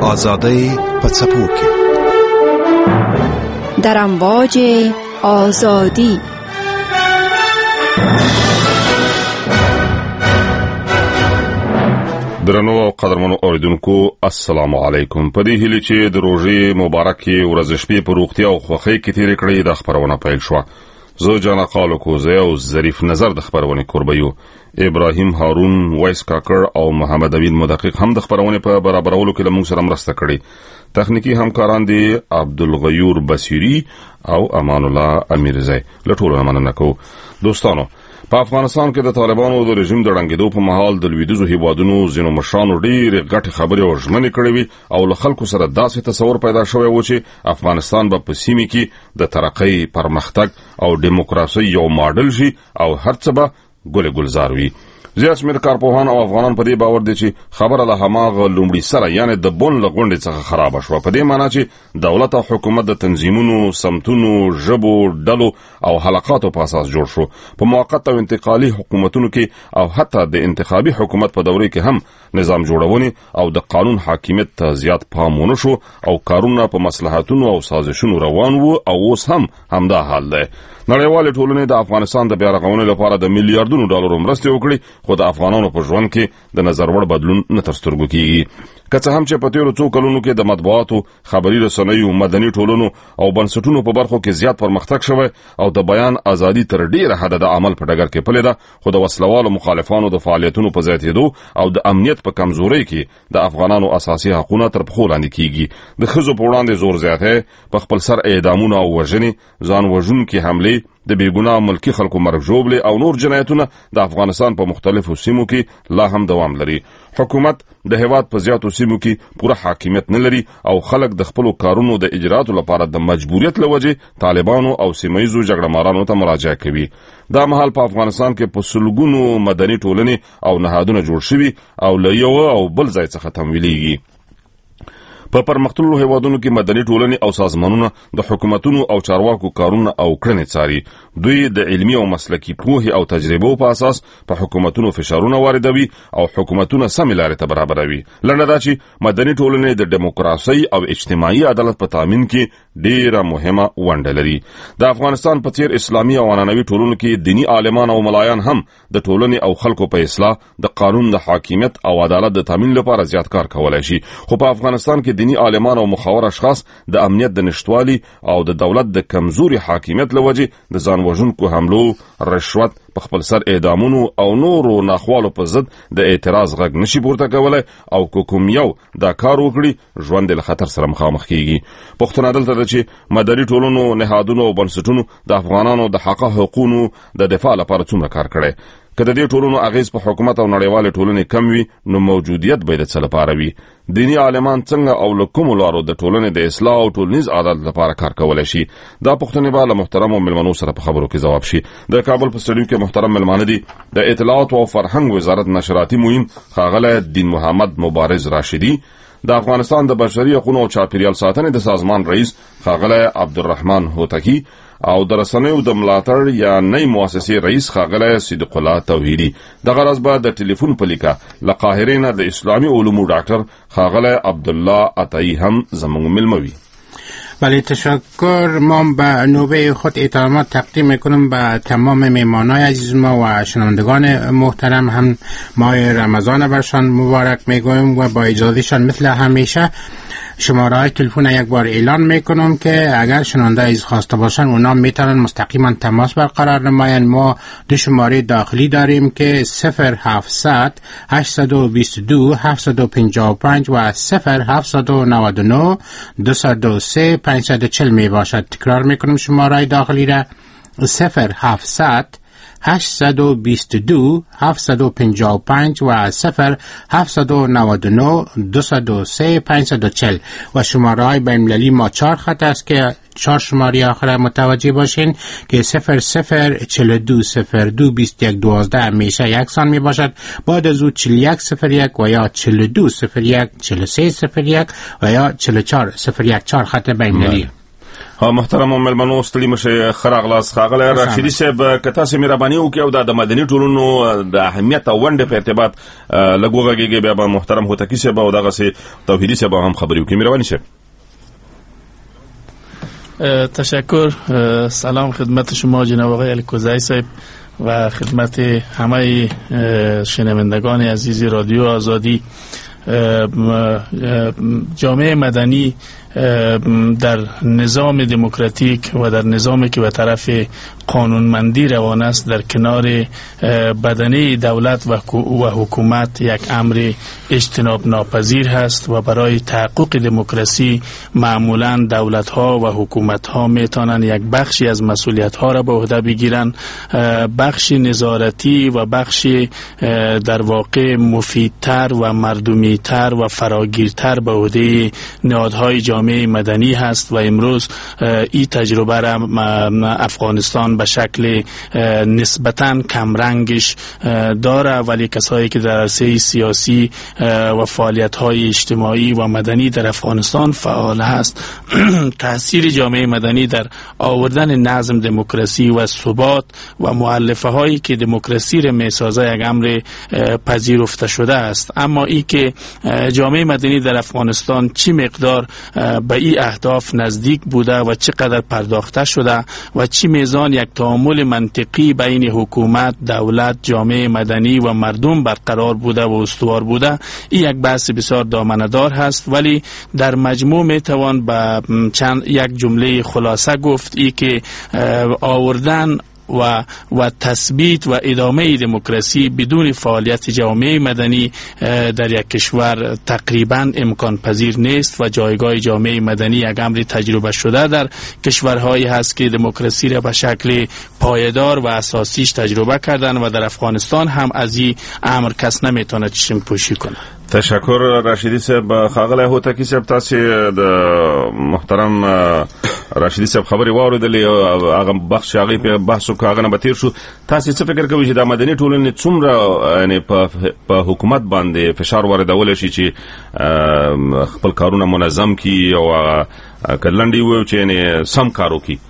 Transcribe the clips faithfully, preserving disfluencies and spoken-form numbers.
آزادی په څپو کې در امواج آزادی. درنو او قدرمنو اوریدونکو السلام علیکم. په دې هیله چې د روزي مبارکي ورځ شپې په روغتیا او خوښۍ کې تیر کړئ د خبرونه پیل شو. زه جانا قالو کوزه او ظریف نظر د خبرونه قربیو. ابراهیم هارون وایس کاکر او محمد امین مدقق هم د خبرونه په برابرولو کې لمون سره مرسته کړې. تخنیکی همکاران دي عبدالغیور بصیری او امان الله امیرزی. لټول مننه کو. دوستانو، په افغانستان کې د طالبانو د رژیم د ړنګېدو په مهال د لویدیځو هیوادونو ځینو مشرانو ډېرې غټې خبرې او ژمنې کړې وې او له خلکو سره داسې تصور پیدا شوی و چې افغانستان به په سیمه کې د ترقۍ، پرمختګ او دیموکراسي یو ماډل شي او هر څه به ګل ګلزار وي. زیات شمېر کارپوهان او افغانان په دې باور دي چې خبره له هماغه لومړي سره یعنی د بون له غونډې څخه خراب شوه، په دې معنی چې دولت او حکومت د تنظیمونو، سمتونو، ژبو، ډلو او حلقاتو په اساس جوړ شو. په موقت او انتقالي حکومتونو کې او حتی د انتخابي حکومت په دورې کې هم نظام جوړونې او د قانون حاکمیت ته زیات پام ونه شو او کارونه په مصلحتونو او سازشونو روان وو او اوس هم همدا حال دی. نړیوالې ټولنې د افغانستان د بیا رغونې لپاره د میلیارډونو ډالرو مرستې وکړي، خو د افغانانو په ژوند کې د نظر وړ بدلون نه تر سترګو کیږي. که څه هم چې په تیرو څو کلونو کې د مطبوعاتو، خبري رسنیو، مدني ټولنو او بنسټونو په برخو کې زیات پرمختګ شوی او د بیان ازادي تر ډیره حده د عمل په ډګر کې پلي ده، خو د وسلوالو مخالفانو د فعالیتونو په زیاتېدو او د امنیت په کمزورۍ کې د افغانانو اساسي حقوقونه تر پښو لاندې کیږي. د ښځو په وړاندې زور زیاتی، په خپل سر اعدامونه او وژنې، ځان وژونکي حملې، د بیګناه ملکی خلکو مرګ ژوبلې او نور جنایتونه د افغانستان په مختلفو سیمو کې لا هم دوام لري. حکومت د هیواد په زیاتو سیمو کې پوره حاکمیت نه لري او خلک د خپل کارونو د اجراتو لپاره د مجبوریت لوجه طالبانو او سیمایي جګړهمارانو ته مراجعه کوي. دا مهال په افغانستان کې په سلګونو مدني ټولنې او نهادونه جوړ شوي او له یو او بل ځای څخه تمویلېږي. په پرمختللو هیوادونو کې مدني ټولنې او سازمانونه د حکومتونو او چارواکو کارونه او کړنې څاري. دوی د علمي او مسلکي پوهې او تجربو په اساس په حکومتونو فشارونه واردوي او حکومتونه سمې لارې ته برابروي. لنډه دا چې مدني ټولنې د دیموکراسي او اجتماعي عدالت په تامین کې ډېره مهمه ونډه لري. د افغانستان په څیر اسلامي او عنعنوي ټولنو کې دینی عالمان او ملایان هم د ټولنې او خلکو په اصلاح، د قانون د حاکمیت او عدالت د تامین لپاره زیات کار کولای شي. خو په افغانستان کې دینی عالمان او مخاور اشخاص د امنیت د نشټوالي او د دولت د کمزوري حاکمیت لوجه د ځان وژونکو حملو، رشوت، په خپل سر اعدامونو او نورو ناخوالو په ضد د اعتراض غږ نشي پورته کولای او کوم یو دا کار وکړي ژوند له خطر سره مخامخ کیږي. پښتون دلته د چې مدني ټولنو، نهادونو او بنسټونو د افغانانو د حق حقوقو د دفاع لپاره څومره کار کړي. که د دې ټولنو اغیز په حکومت او نړیوالې ټولنې کم وي، نو موجودیت به د څه لپاره وي؟ دینی عالمان څنګه او له کومو لارو د ټولنې د اصلاح او ټولنیز عدالت لپاره کار کولای شي؟ دا پوښتنې به له محترمو مېلمنو سره په خبرو کې ځواب شي. د کابل په سټډیو کې محترم مېلمانه دي د اطلاعات او فرهنګ وزارت نشراتي مهم ښاغلی دین محمد مبارز راشدي، د افغانستان د بشري حقوقو او چاپیریال ساتنې د سازمان رئیس ښاغلی عبدالرحمن هوتکی او د رسنیو د ملاتړ یا نئی مؤسسې رئیس ښاغلی صدیق الله توحیدي. د غرض به د ټلیفون په لیکه له قاهرې نه د اسلامي علومو ډاکټر ښاغلی عبدالله عطایی هم زموږ مېلمه. بله، تشکر. ما به نوبه خود احترامات تقدیم میکنم به تمام میمانای عزیز ما و شنوندگان محترم. هم ماه رمضان برشان مبارک میگویم و با اجازهشان مثل همیشه شماره های تلفن یک بار اعلان میکنم که اگر شنونده عزیز خواسته باشن اونا میتونن مستقیما تماس برقرار نماین. ما دو شماره داخلی داریم که صفر هفتصد هشتصد و بیست و دو هفتصد و پنجاه و پنج و صفر هفتصد و نود و نه دویست و سه پانصد و چهل می باشد. تکرار میکنم شماره های داخلی را: صفر هفتصد هشتصد و بیست و دو هفتصد و پنجاه و پنج و صفر هفتصد و نود و نه دویست و سه پانصد و چهل و شماره های بین‌المللی ما چهار خط است که چهار شماره آخر متوجه باشین که صفر صفر چهل و دو صفر دو بیست و یک دوازده همیشه یکسان می باشد. بعد از او چهل و یک صفر یک و یا چهل و دو صفر یک چهل و سه صفر یک و یا چهل و چهار صفر یک چهار خط بین‌المللی. ها محترم ملمنو ستړي مشه خراغلاس خاغله راشدي صاحب کته سه مهرباني وکړو د مدني ټولنو د اهمیت او ونډه په ارتباط لګوغږي بیا محترم هوتکی صاحب او دغه سه توحیدی صاحب هم خبري وکړي مهرباني شه. تشکر. سلام خدمت شما جناب آقای الکوزی صاحب و خدمت همه شنوندگان عزیز رادیو آزادی. جامعه مدنی در نظام دموکراتیک و در نظامی که به طرف قانونمندی روان است در کنار بدنه دولت و حکومت یک امر اجتناب ناپذیر هست و برای تحقق دموکراسی معمولا دولت ها و حکومت ها میتونن یک بخشی از مسئولیت ها را به عهده بگیرن، بخش نظارتی و بخش در واقع مفیدتر و مردمیتر و فراگیرتر به عهده نهادهای جامعه مدنی هست و امروز این تجربه را افغانستان به شکل نسبتاً کمرنگش داره، ولی کسایی که در عرصه سیاسی و فعالیت‌های اجتماعی و مدنی در افغانستان فعال هست تاثیر جامعه مدنی در آوردن نظم دموکراسی و ثبات و مؤلفه هایی که دموکراسی را میسازه یک امر پذیرفته شده است. اما ای که جامعه مدنی در افغانستان چی مقدار به این اهداف نزدیک بوده و چقدر پرداخته شده و چی میزان یک تعامل منطقی بین حکومت، دولت، جامعه مدنی و مردم برقرار بوده و استوار بوده، این یک بحث بسیار دامنه‌دار هست، ولی در مجموع میتوان به چند یک جمله خلاصه گفت ای که آوردن و و تثبیت و ادامه دموکراسی بدون فعالیت جامعه مدنی در یک کشور تقریبا امکان پذیر نیست و جایگاه جامعه مدنی یک امر تجربه شده در کشورهایی هست که دموکراسی را به شکل پایدار و اساسیش تجربه کردن و در افغانستان هم از این امر کس نمیتونه چشم پوشی کنه. تشکر راشدی صاحب. خاغله هوتکی صاحب تاسو د محترم راشدی صاحب خبري واوریدلې هغه بخش هغه په بحثو کاغه نه بتیر شو. تاسو څه فکر کوئ چې د مدني ټولنې څومره یعنی په حکومت باندې فشار واردول شي چې خپل کارونه منظم کړي او کلنډي وو چې یعنی سم کارو کړي؟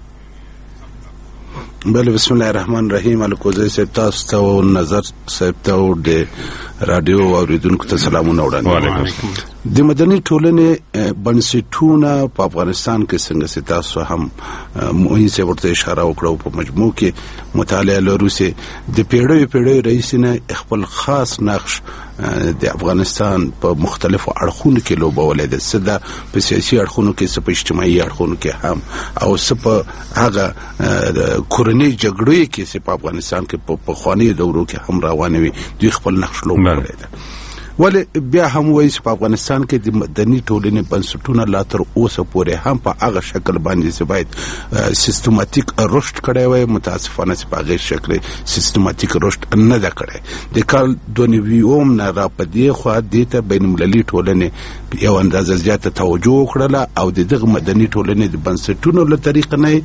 بله، بسم الله الرحمن الرحیم. الکوزی صاحب تاسو ته او نظر صاحب ته او د رادیو اوریدونکو ته سلامونه وړاندې. د مدني ټولنې بنسټونه په افغانستان کې څنګه چې تاسو هم موږ یې ورته اشاره وکړو په مجموع کې مطالعه لرو چې د پیړیو پیړیو رئیس نه خپل خاص نقش د افغانستان په مختلفو اړخونو کې لوبولې ده، څه د په سیاسي اړخونو کې، څه په اجتماعي اړخونو کې هم، او څه په هغه کورنۍ جګړې کې چې په افغانستان کې په پخواني دورو کې هم روانې وي دوی خپل نقش لوبولې ده. ولی بیا هم وایي چې په افغانستان کې د مدني ټولنې بنسټونه لا تر اوسه پورې هم په هغه شکل باندې چې باید سیستماتیک رشد کړی وای، متاسفانه چې په هغه شکل سیستماتیک رشد نه ده کړی. د کال دوه نوي نه را په دې خوا دې ته بین المللي ټولنې یو اندازه زیاته توجه وکړله او د دغه مدني ټولنې د بنسټونو له طریقه نه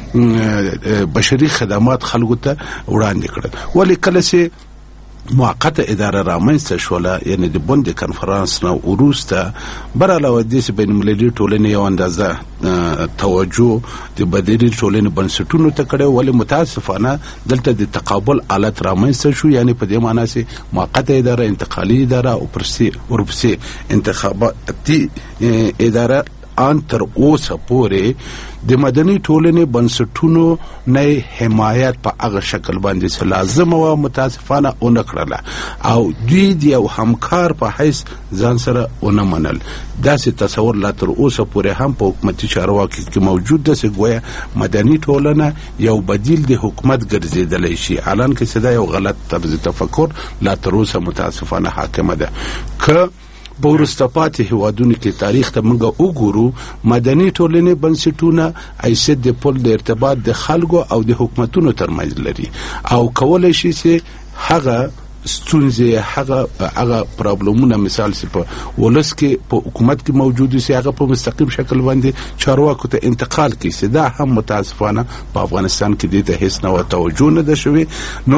بشري خدمات خلکو ته وړاندې کړل. ولی کله چې موقته اداره رامنځته شوله، یعنی د بوند کنفرانس نه وروسته بر علاوه دې چې بین المللي ټولنې یو اندازه توجه د بدیل ټولنې بنسټونو ته کړی، ولی متاسفانه دلته د تقابل حالت رامنځته شو، یعنی په دې معنی چې موقته اداره، انتقالي اداره او پرسي ورپسې انتخاباتي اداره ان تر اوسه پورې د مدني ټولنې بنسټونو نه حمایت په هغه شکل باندې چې لازم و متاسفانه اون کړله او دوی د یو همکار په حیث ځان سره ونه منل. داسې تصور لا تر اوسه پورې هم په حکومتي چارواکو کې موجود ده چې گویا مدني ټولنه یو بدیل د حکومت ګرځېدلی شي، الان کې دا یو غلط طرز تفکر لا تر اوسه متاسفانه حاکمه ده. که په وروسته پاتې هیوادونو کې تاریخ ته موږ وګورو، مدني ټولنې بنسټونه حیثیت د پل د ارتباط د خلکو او د حکومتونو ترمنځ لري او کولی شي چې هغه ستونزې، هغه هغه پرابلمونه مثال چې په ولس کې په حکومت کې موجود وي هغه په مستقیم شکل باندې چارواکو ته انتقال کړي. دا هم متاسفانه په افغانستان کې دې ته هیڅ نوع توجه نه ده شوې. نو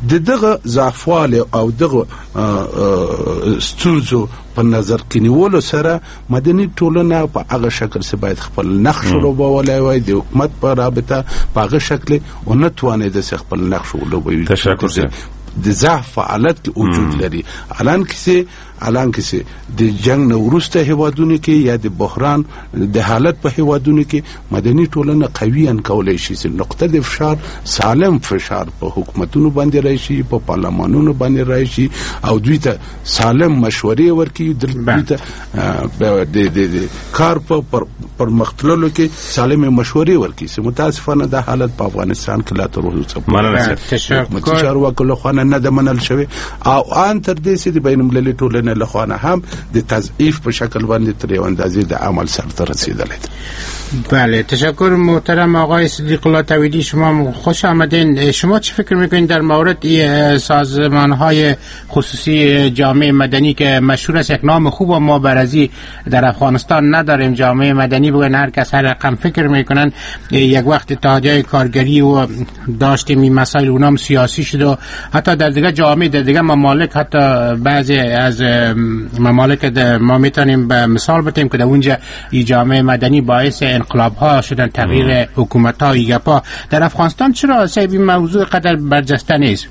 د دغه ضعفوال او دغه ستونزو په نظر کې نیولو سره مدني ټولنه په هغه شکل سره باید خپل نقش ولوبولای وای د حکومت په رابطه په هغه شکل او نه تواني د خپل نقش ولوبوي. تشکر. د ضعف حالت وجود لري. الان کیسه الان کیسه د جنگ نه ورسته هیوادونو کې یا د بحران د حالت په هیوادونو کې مدني ټولنه قوي ان کولای شي چې نقطه د فشار سالم فشار په حکومتونو باندې راشي، په پارلمانونو باندې راشي او دوی ته سالم مشورې ورکړي، دوی ته د د کار په پر مختللو کې سالم مشورې ورکړي. متاسفانه د حالت په افغانستان کې لا تر اوسه مننه حکومت چارواکو له خوا نه د منل شوی او ان تر دې چې د بین المللي ټولنې له خوا هم د تضعیف په شکل باندې تر یو اندازې د عمل سره رسیدلی. بله، تشکر محترم آقای صدیق الله طویلی، شما خوش آمدین. شما چه فکر میکنید در مورد سازمان های خصوصی جامعه مدنی که مشهور است، یک نام خوب و ما برازی در افغانستان نداریم، جامعه مدنی بگن هر کس هر رقم فکر میکنن، یک وقت اتحادیه کارگری و داشتیم این مسائل اونام سیاسی شد و حتی در دیگه جامعه در دیگه ممالک، حتی بعضی از ممالک ما میتونیم به مثال بتیم که در اونجا این جامعه مدنی باعث انقلاب ها شدن، تغییر حکومت ها، ایگپا. در افغانستان چرا صاحب این موضوع قدر برجسته نیست؟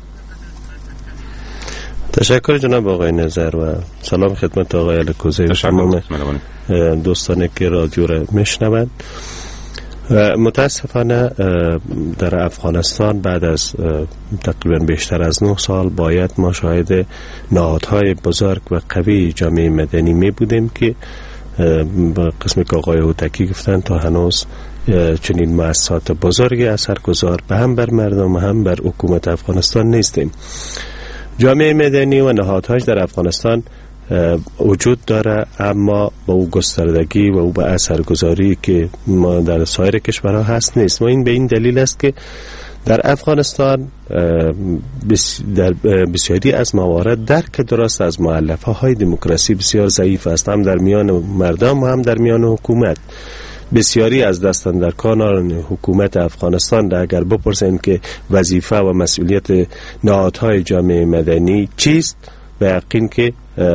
تشکر جناب آقای نظر و سلام خدمت آقای الکوزی و تمام دوستانی که رادیو را میشنوند. متاسفانه در افغانستان بعد از تقریبا بیشتر از نه سال باید ما شاهد نهادهای بزرگ و قوی جامعه مدنی می بودیم که قسمی که آقای هوتکی گفتن تا هنوز چنین مؤسسات بزرگی اثرگذار به هم بر مردم و هم بر حکومت افغانستان نیستیم. جامعه مدنی و نهادهاش در افغانستان وجود داره، اما با او گستردگی و او به اثرگذاری که ما در سایر کشورها هست نیست. و این به این دلیل است که در افغانستان در بسیاری از موارد درک درست از مؤلفه های دموکراسی بسیار ضعیف است، هم در میان مردم و هم در میان حکومت. بسیاری از دستاندرکاران حکومت افغانستان را اگر بپرسین که وظیفه و مسئولیت نهادهای جامعه مدنی چیست، به یقین که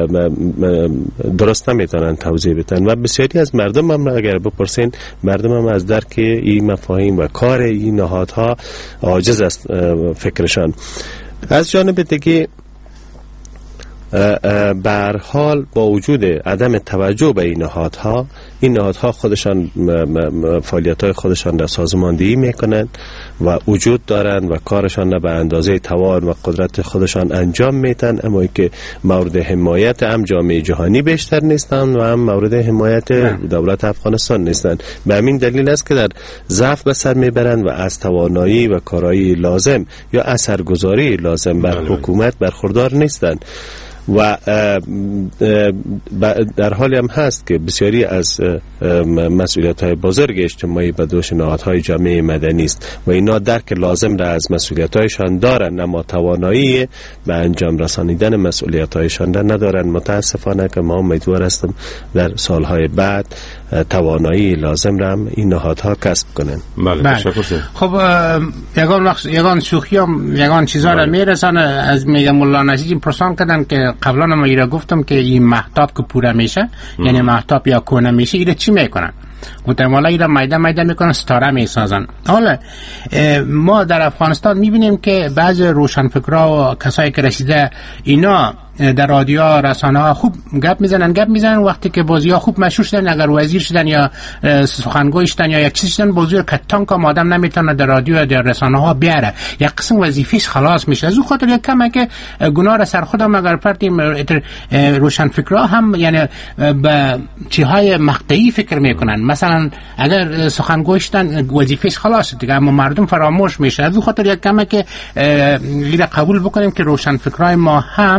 درست نمیتونن توضیح بدن. و بسیاری از مردم هم اگر بپرسین، مردم هم از درک این مفاهیم و کار این نهادها عاجز است فکرشان. از جانب دیگه به هر حال با وجود عدم توجه به این نهادها، این نهادها خودشان فعالیت‌های خودشان را سازماندهی میکنند و وجود دارند و کارشان را به اندازه توان و قدرت خودشان انجام میدن، اما ای که مورد حمایت هم جامعه جهانی بیشتر نیستند و هم مورد حمایت دولت افغانستان نیستند. به همین دلیل است که در ضعف به سر میبرند و از توانایی و کارایی لازم یا اثرگذاری لازم بر حکومت برخوردار نیستند. و در حالی هم هست که بسیاری از مسئولیت‌های بزرگ اجتماعی به دوش نهادهای جامعه مدنی است و اینا درک لازم را از مسئولیت‌هایشان دارند، اما توانایی به انجام رسانیدن مسئولیت‌هایشان را ندارند. متاسفانه که ما امیدوار هستیم در سالهای بعد توانایی لازم را هم این نهادها کسب کنند. بله. خب یگان وقت یگان شوخی هم یگان چیزا را میرسانه. از میگه مولا نجیب پرسان کردن که قبلا ما ایرا گفتم که این مهتاب که پوره میشه، یعنی مهتاب یا کونه میشه، ایرا چی میکنن؟ گفتم والا ایرا میده میده میکنن، ستاره میسازن. حالا ما در افغانستان میبینیم که بعض روشنفکرها و کسایی که رسیده اینا در رادیو رسانه ها خوب گپ میزنن گپ میزنن وقتی که بازی ها خوب مشهور شدن، اگر وزیر شدن یا سخنگوی شدن یا یک چیز شدن، بازی کتان که آدم نمیتونه در رادیو یا در رسانه ها بیاره، یک قسم وظیفه‌اش خلاص میشه. از اون خاطر یک کمه که گناه را سر خودم اگر پرتیم روشن فکرها هم یعنی به چیزهای مقطعی فکر میکنن. مثلا اگر سخنگوی شدن وظیفه‌اش خلاص دیگه، اما مردم فراموش میشه. از اون خاطر یک کمه که لیره قبول بکنیم که روشن فکرای ما هم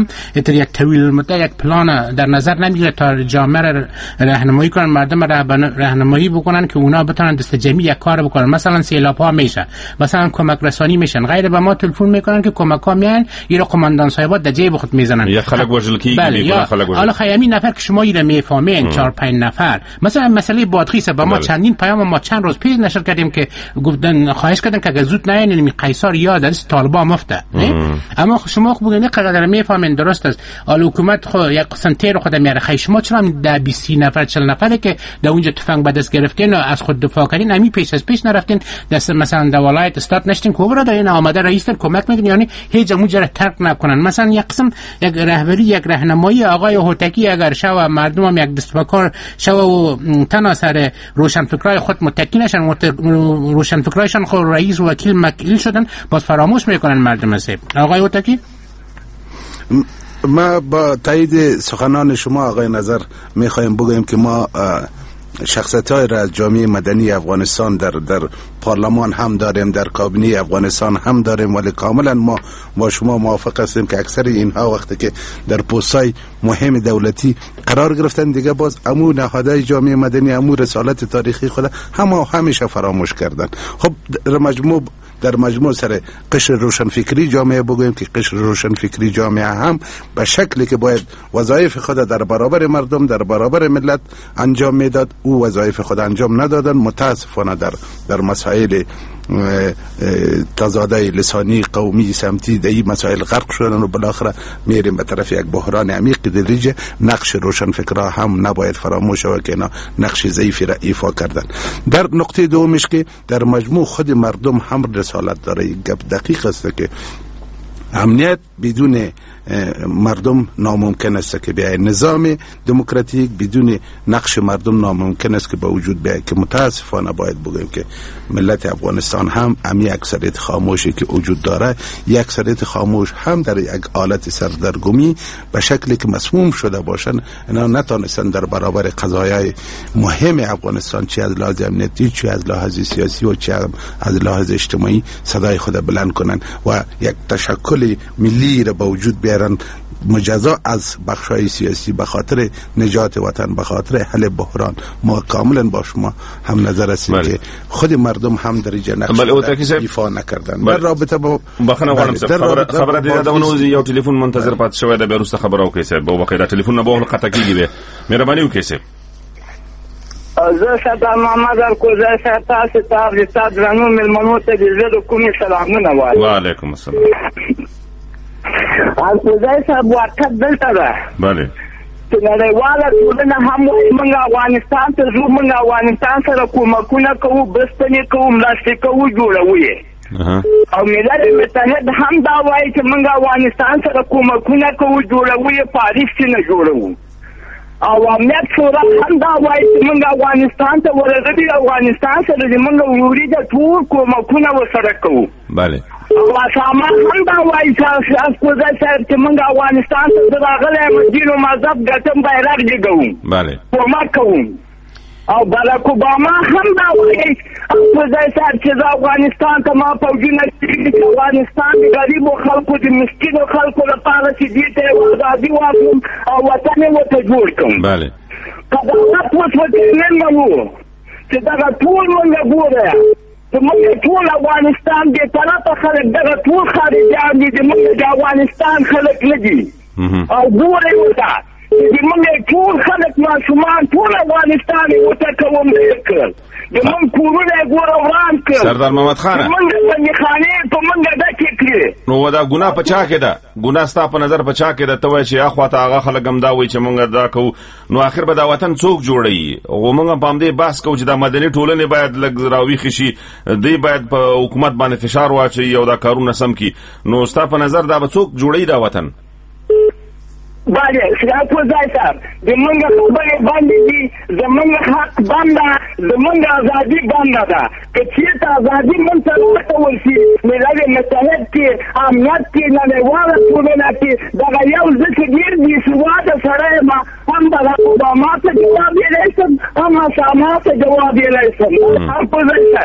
در یک طویل مدت یک پلان در نظر نمیگیره تا جامعه را راهنمایی کنن، مردم را راهنمایی بکنن که اونا بتونن دست جمعی یک کار بکنن. مثلا سیلاب ها میشه، مثلا کمک رسانی میشن، غیر به ما تلفن میکنن که کمک ها میان ایرا قماندان صاحبات در جیب خود میزنن، یا خلق وجل کی میکنن. خلق حالا خیلی نفر که شما ایرا میفهمین چهار پنج نفر، مثلا مسئله بادغیس با ما چندین پیام ما چند روز پیش نشر کردیم که گفتن خواهش کردن که اگه زود نیاین می قیصر یا در طالبان مفته، اما شما خب بگین قدر میفهمین درست است. حالا حکومت خود یک سنتر خود میاره، خیلی شما چرا ده بیست نفر چهل نفره که در اونجا تفنگ به دست گرفتین و از خود دفاع کردین امی پیش از پیش نرفتین دست مثلا در ولایت استاد نشتین که برادر این آمده رئیس کمک میکنه، یعنی هیچ اونجا را ترک نکنن. مثلا یک قسم یک رهبری یک راهنمایی آقای هوتکی اگر شو مردم هم یک دست بکار شو و تناسر روشنفکرای خود متکی نشن، روشنفکرایشان خود رئیس و وکیل مکیل شدن، باز فراموش میکنن مردم است. آقای هوتکی ما با تایید سخنان شما آقای نظر میخوایم بگویم که ما شخصیت‌های را از جامعه مدنی افغانستان در در پارلمان هم داریم، در کابینه افغانستان هم داریم، ولی کاملا ما با شما موافق هستیم که اکثر اینها وقتی که در پست‌های مهم دولتی قرار گرفتن دیگه باز امو نهادهای جامعه مدنی امو رسالت تاریخی خود هم همیشه فراموش کردن. خب در مجموع در مجموع سر قشر روشنفکری جامعه بگویم که قشر روشنفکری جامعه هم به شکلی که باید وظایف خود در برابر مردم در برابر ملت انجام میداد او وظایف خود انجام ندادن. متاسفانه در در مسائل تضادهای لسانی قومی سمتی در این مسائل غرق شدن و بالاخره میریم به طرف یک بحران عمیق دریجه. نقش روشنفکرها هم نباید فراموش شود که اینا نقش ضعیفی را ایفا کردن. در نقطه دومش که در مجموع خود مردم هم رسالت داره. گپ دقیق است که امنیت بدون مردم ناممکن است که بیاید، نظام دموکراتیک بدون نقش مردم ناممکن است که به وجود بیاید، که متاسفانه باید بگویم که ملت افغانستان هم امی اکثریت خاموشی که وجود داره، یک اکثریت خاموش هم در یک حالت سردرگمی به شکلی که مسموم شده باشن، اینا نتونستن در برابر قضایای مهم افغانستان چه از لحاظ امنیتی چه از لحاظ سیاسی و چه از لحاظ اجتماعی صدای خود بلند کنن و یک تشکل ملی را به وجود بیارن مجزا از بخشای سیاسی به خاطر نجات وطن، به خاطر حل بحران. ما کاملا با شما هم نظر هستیم که خود مردم هم در اینجا نقش ایفا نکردن. در رابطه با بخنه غواړم خبر خبر دې دا ونو یو ټلیفون منتظر پات شوی د بیرسته خبرو کې صاحب په وقایدا ټلیفون نه به قطع کیږي به مهرباني وکړئ صاحب. زه سردار محمد الکوزی صاحب تاسو ته د تاسو درنو ملمنو ته د زړه کومې سلامونه وایم. وعلیکم السلام. الکوزی صاحب ورته دلته ده. بله. چې نړیواله ټولنه هم وایي موږ افغانستان ته ځو، موږ افغانستان سره کومکونه کوو، بستنې کوو، مرستې کوو، جوړوو یې. او ملت متحد هم دا وایي چې موږ افغانستان سره کومکونه کوو، جوړوو یې، پاریس کې نه جوړوو. او امنیت شورا هم دا وایي چې موږ افغانستان ته ورغلي، افغانستان سره د موږ وروړي د ټول کومکونه ورسره کوو. بله. او اسامه هم دا وایي چې الکوزی صاحب چې موږ افغانستان ته راغلی یم، دین او مذهب ګټم بیرغ جګوو، بله، کومک کوو. او باراک اوباما هم دا وایي الکوزی صاحب چې زه افغانستان ته ما فوجونه چې افغانستان د غریبو خلکو د مسکینو خلکو لپاره چې دې ته ازادي واخلم او وطن یې ورته جوړ کړم. بله. که دولت اوس ورته نه منو چې دغه ټول موږ ګوره زموږ ټول افغانستان بې طرفه خلک، دغه ټول خارجیان دي، زموږ د افغانستان خلک نه دي. او ګورئ ورته چې زموږ ټول خلک ماشومان ټول افغانستان یې ورته کوم ډېر کړل، زموږ کورونه یې ګوره وران کړل، سردار محمد خانه زموږ بندیخانې په موږ ډکې کړې. نو دا ګناه په چا کې ده؟ ګناه ستا په نظر په چا کې ده؟ ته وایې چې اخوا ته هغه خلک هم دا وایي چې موږ دا کوو، نو آخر به دا وطن څوک جوړوي؟ او موږ هم په همدې بحث کوو چې دا مدني ټولنې باید لږ راویښې شي، دوی باید په حکومت باندې فشار واچوي او دا کارونه سم کړي. نو ستا په نظر دا به څوک جوړوي دا وطن؟ بله الکوزی صاحب د موږ خبرې بندې دي، زموږ حق بنده، زموږ ازادي بنده ده. که چېرته ازادي موږ ته ورکول شي، ملت متحد کې، امنیت کې، نړیواله ټولنه کې دغه یو زه چې ډېر بېسواده سړی یم، هم باراک اوباما ته جواب ویلی شم، هم اسامه ته جواب ویلی شم. الکوزی صاحب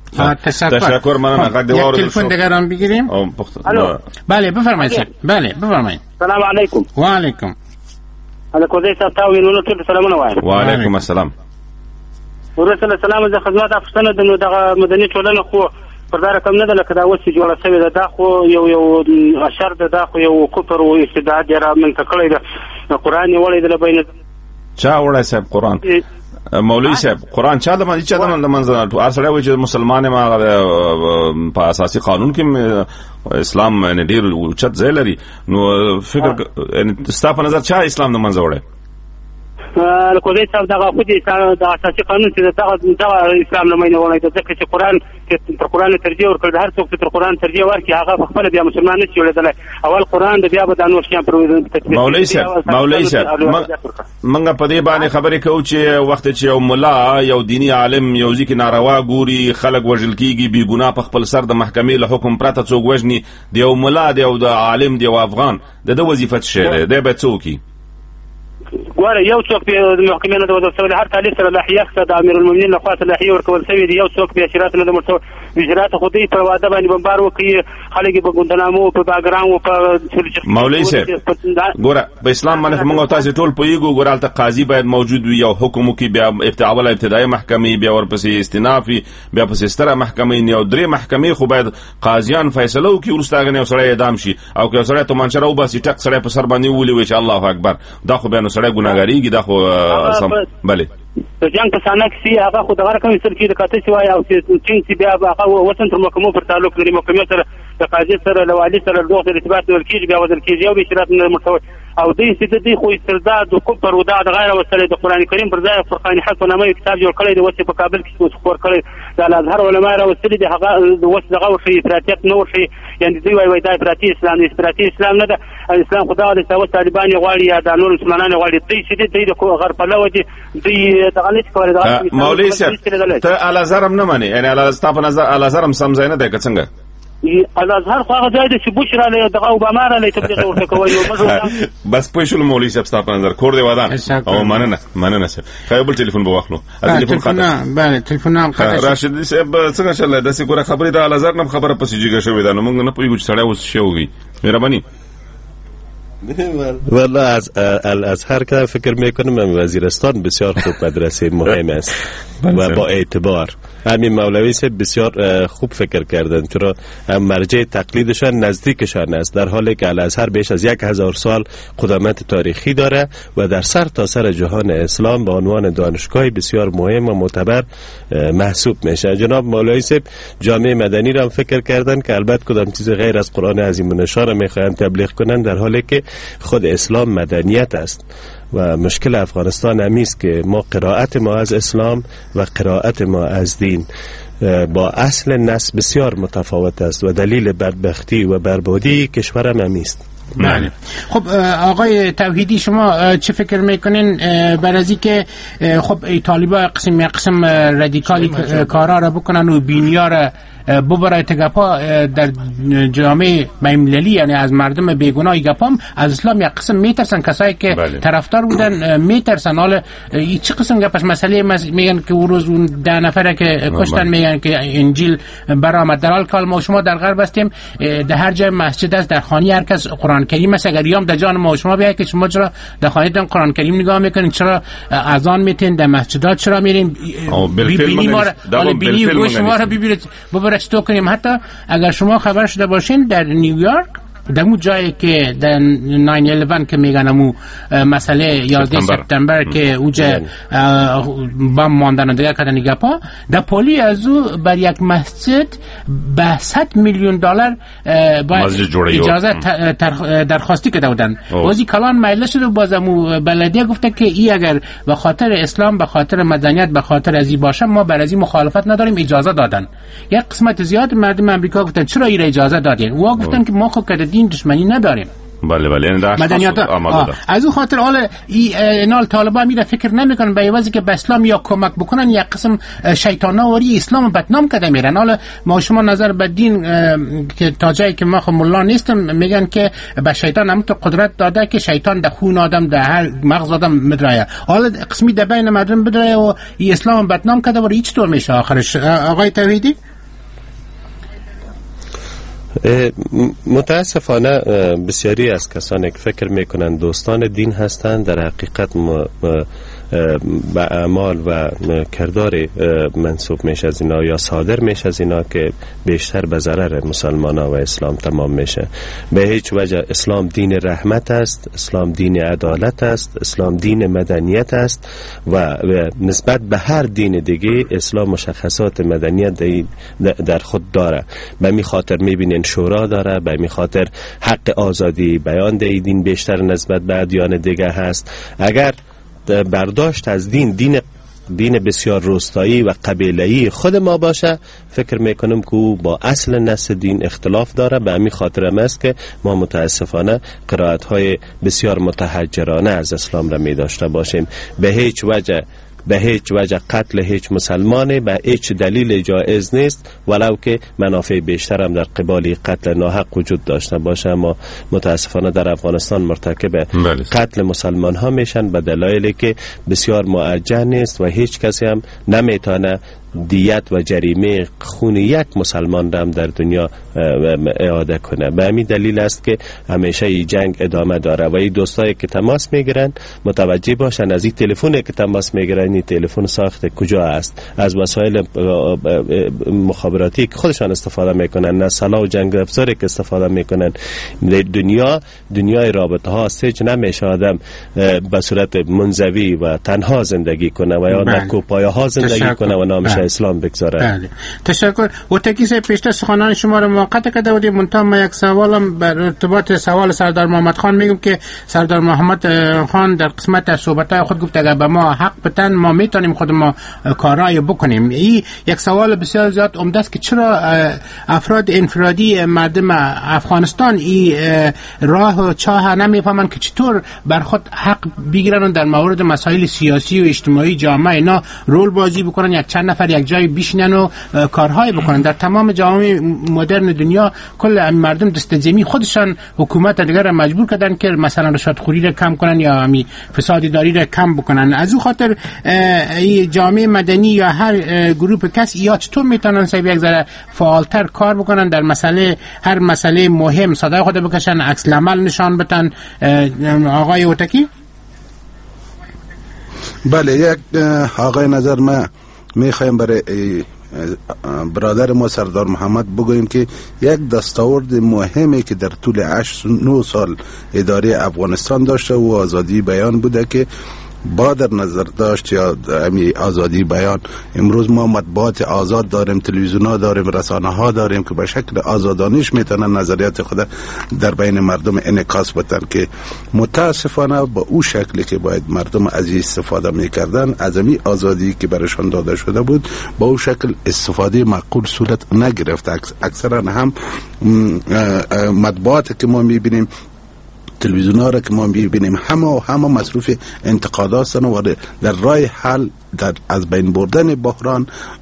تشکر. من غږ دی واورید. تلفن دیگر هم بگیریم. الو. بله بفرمایید. بله بفرمایید. سلام علیکم. و علیکم. الکوزی صاحب تاسو وینولو ټول سلامونه وایم. و علیکم السلام. ورسره سلام د خدمت افسانه د دغه مدني ټولنه خو پر دا رقم نه ده لکه دا اوس چې جوړه شوې ده، دا خو یو یو اشر ده، دا خو یو کفر او استبداد یې رامنځته کړی ده. قرآن یې وړی ده له بینه. چا وړی صاحب قرآن؟ مولوی صاحب قرآن چا د منځ چا د منځ نه هر سړی وایي چې مسلمان ما په اساسي قانون کې اسلام نه ډېر اوچت ځای لري. نو فکر ستا په نظر چا اسلام د منځ وړی؟ الکوزی صاحب دغه خو د اساسي قانون چې دغه دغه اسلام نه مینه وړی ده، ځکه چې قرآن تر قرآن ترجیح ورکړ. هر څوک چې تر قرآن ترجیح ورکړي هغه خپل بیا مسلمان نشي جوړېدلی. اول قرآن د بیا به د نور شیان پر مولوی صاحب مولوی صاحب موږ په دې باندې خبرې کوو چې وخت چې یو ملا یو دینی عالم یو ځکه ناروا ګوري خلک وژل کیږي بې ګناه په خپل سر د محکمې له حکم پرته څوک وژني، د یو ملا د یو د عالم د یو افغان د ده وظیفه څه دی؟ دی به څه وکړي؟ ګوره یو څوک د محکمې نه د وضع شوی هر تعلیف سره لایحه شته د امیر المؤمنین لخوا ته لایحې ورکول شوې دي. یو څوک بیا شرایط نه د مرتبه اجرات خو دوی په واده باندې بمبار وکړي، خلک په ګوندنامو په باګرام په مولوی صاحب ګوره په اسلام باندې موږ تاسو ټول پوهیږو. ګوره هلته قاضي باید موجود وي، یو حکم وکړي، بیا اوله ابتدایي محکمې، بیا ورپسې استینافي، بیا پسې ستره محکمې، یو درې محکمې خو باید قاضیان فیصله وکړي. وروسته هغه یو سړی اعدام شي او که یو سړی تومانچه راوباسي ټک سړی په سر باندې وولي وایي چې الله اکبر، دا خو بیا نو سړی ګناهګاریږي. دا خو سم بله د جنګ په سانه کې هغه خو دغه رقم سر کې د کاته سی وای او چې بیا هغه وطن تر محکمو پر تعلق لري. محکمې سره د قاضي سره له والي سره د وخت ارتباط ول کېږي، بیا وزل کېږي او به شرط نه مرتوي او دې چې د خو استرداد او کفر او د غیر وسله د قران کریم پر ځای فرقان حق نامه کتاب جوړ کړی دی وڅ په کابل کې څو خور کړی د الازهر علماء را وسلی دی هغه وڅ دغه ورشي افراطیت نو ورشي یعنی دوی وای وای دا افراطي اسلام افراطي اسلام نه ده. اسلام خدا د ساوت طالبان غواړي یا د نور مسلمانانو غواړي دوی چې دوی د غرب په لور دي دوی دغه نشي کولای. دا مولوی صاحب ته الازهر نه مانی یعنی الازهر په نظر الازهر هم سم ځای نه دی که څنګه؟ الازهر خو هغه ځای دی چې بوش را لې دغه اوباما را لې تبلیغ ورته کوي بس پوه شول مولوی صاحب ستا په نظر کور دی ودان او مننه مننه صاحب. خو بل ټلیفون به واخلو. ټلیفون خاطر بله ټلیفون هم خاطر راشد صاحب څنګه انشاءالله داسې ګوره خبرې د الازهر نه خبره پسې جګه شوې ده نو موږ نه پوهېږو چې سړی اوس څه وکړي. مهرباني. والله از الازهر که فکر میکنم وزیرستان بسیار خوب مدرسه مهم است و با اعتبار. همین مولوی صاحب بسیار خوب فکر کردن چرا مرجع تقلیدشان نزدیکشان است، در حالی که الازهر بیش از یک هزار سال قدامت تاریخی داره و در سر تا سر جهان اسلام به عنوان دانشگاه بسیار مهم و معتبر محسوب میشه. جناب مولوی صاحب جامعه مدنی را هم فکر کردن که البته کدام چیز غیر از قرآن عظیم النشان میخواهند تبلیغ کنند، در حالی که خود اسلام مدنیت است و مشکل افغانستان همیست که ما قرائت ما از اسلام و قرائت ما از دین با اصل نص بسیار متفاوت است و دلیل بدبختی و بربادی کشورم همیست. بله. خب آقای توحیدی شما چه فکر میکنین بر از اینکه خب طالبا قسم قسم رادیکالی کارا را بکنن و بینیا را ببره تگپا در جامعه بین‌المللی یعنی از مردم بیگناه گپام از اسلام یک قسم میترسن، کسایی که بله. طرفدار بودن میترسن. حالا این چه قسم گپش مسئله میگن که اون روز اون ده نفره که کشتن میگن که انجیل برآمد، در حال که ما شما در غرب هستیم در هر جای مسجد است در خانه هر کس قرآن کریم است. اگر یام در جان ما شما بیاید که شما چرا در خانه دن قرآن کریم نگاه میکنین، چرا اذان میتین در مسجدات، چرا میرین ببینیم ما را ببینیم شما را ببینید ببرید تو کنیم. حتی اگر شما خبر شده باشین در نیویورک در اون جایی که در ناین الیون که میگن امو مسئله یازده سپتامبر که اوجه بم ماندن و دیگر کردن گپا، در پولی از او بر یک مسجد به صد میلیون دلار اجازه درخواستی کرده بودن. بازی کلان مایل شده و باز امو بلدیه گفته که ای اگر به خاطر اسلام به خاطر مدنیت به خاطر ازی باشه ما بر ازی مخالفت نداریم، اجازه دادن. یک قسمت زیاد مردم امریکا گفتن چرا ای را اجازه دادین؟ و گفتن که ما خود دین دشمنی نداریم. بله بله یعنی مدنیات از اون خاطر حال اینال طالبان میره فکر نمیکنن به عوضی که به اسلام یا کمک بکنن یک قسم شیطاناوری اسلام بدنام کرده میرن. حالا ما شما نظر به دین که تا جایی که ما خود ملا نیستم میگن که به شیطان هم تو قدرت داده که شیطان در خون آدم در هر مغز آدم مدرایه. حالا قسمی در بین مردم بدرایه و اسلام بدنام کرده و هیچ طور میشه آخرش. آقای توحیدی متاسفانه بسیاری از کسانی که فکر میکنن دوستان دین هستند در حقیقت م... به اعمال و کردار منسوب میشه از اینا یا صادر میشه از اینا که بیشتر به ضرر مسلمان ها و اسلام تمام میشه. به هیچ وجه اسلام دین رحمت است، اسلام دین عدالت است، اسلام دین مدنیت است و نسبت به هر دین دیگه اسلام مشخصات مدنیت در خود داره. به می خاطر میبینین شورا داره، به می خاطر حق آزادی بیان دی دین بیشتر نسبت به ادیان دیگه هست. اگر برداشت از دین دین دین بسیار روستایی و قبیله‌ای خود ما باشه، فکر میکنم که او با اصل نص دین اختلاف داره. به همین خاطر هم است که ما متاسفانه قرائت‌های بسیار متحجرانه از اسلام را می داشته باشیم. به هیچ وجه به هیچ وجه قتل هیچ مسلمانی به هیچ دلیل جایز نیست، ولو که منافع بیشتر هم در قبال قتل ناحق وجود داشته باشه. اما متاسفانه در افغانستان مرتکب قتل مسلمان ها میشن به دلایلی که بسیار معجل نیست و هیچ کسی هم نمیتونه دیت و جریمه خون یک مسلمان را هم در دنیا اعاده کنه. به همین دلیل است که همیشه این جنگ ادامه داره و این دوستایی که تماس میگیرن متوجه باشن از این تلفنی که تماس میگیرن این تلفن ساخته کجا است، از وسایل مخابراتی که خودشان استفاده میکنن، نه سلاح و جنگ افزاری که استفاده میکنن. دنیا دنیای رابطه ها است، هیچ نمیشه آدم به صورت منزوی و تنها زندگی کنه و یا در کوپایه ها زندگی کنه و نامش اسلام بگذاره. بله. تشکر. و تکیس پیشتر سخنان شما رو موقت کرده بودیم. منتها ما یک سوالم بر ارتباط سوال سردار محمد خان میگم که سردار محمد خان در قسمت از صحبت‌های خود گفت اگر به ما حق بدن ما میتونیم خود ما کارایی بکنیم. این یک سوال بسیار زیاد عمده است که چرا افراد انفرادی مردم افغانستان این راه و چاه نمیفهمن که چطور بر خود حق بگیرن در مورد مسائل سیاسی و اجتماعی جامعه اینا رول بازی بکنن، یک چند نفر یک جای بشینن و کارهای بکنن. در تمام جامعه مدرن دنیا کل مردم دست جمعی خودشان حکومت دیگر را مجبور کردن که مثلا رشوتخوری را کم کنن یا همی فساد اداری را کم بکنن. از او خاطر جامعه مدنی یا هر گروه کس یا چطور میتونن سعی یک ذره فعالتر کار بکنن در مسئله هر مسئله مهم صدای خود بکشن، عکس العمل نشان بدن. آقای اوتکی؟ بله، یک آقای نظر ما میخوایم برای برادر ما سردار محمد بگوییم که یک دستاورد مهمی که در طول هشت نه سال اداره افغانستان داشته و آزادی بیان بوده که با در نظر داشت یا امی آزادی بیان. امروز ما مطبوعات آزاد داریم، تلویزیون ها داریم، رسانه ها داریم که به شکل آزادانش میتونن نظریات خود در بین مردم انعکاس بدن که متاسفانه با او شکلی که باید مردم از این استفاده میکردن از امی آزادی که برشان داده شده بود با او شکل استفاده معقول صورت نگرفت. اکثرا هم مطبوعات که ما میبینیم، تلویزیون ها را که ما میبینیم همه همه مصروف انتقادات هستند و در راه حل در از بین بردن بحران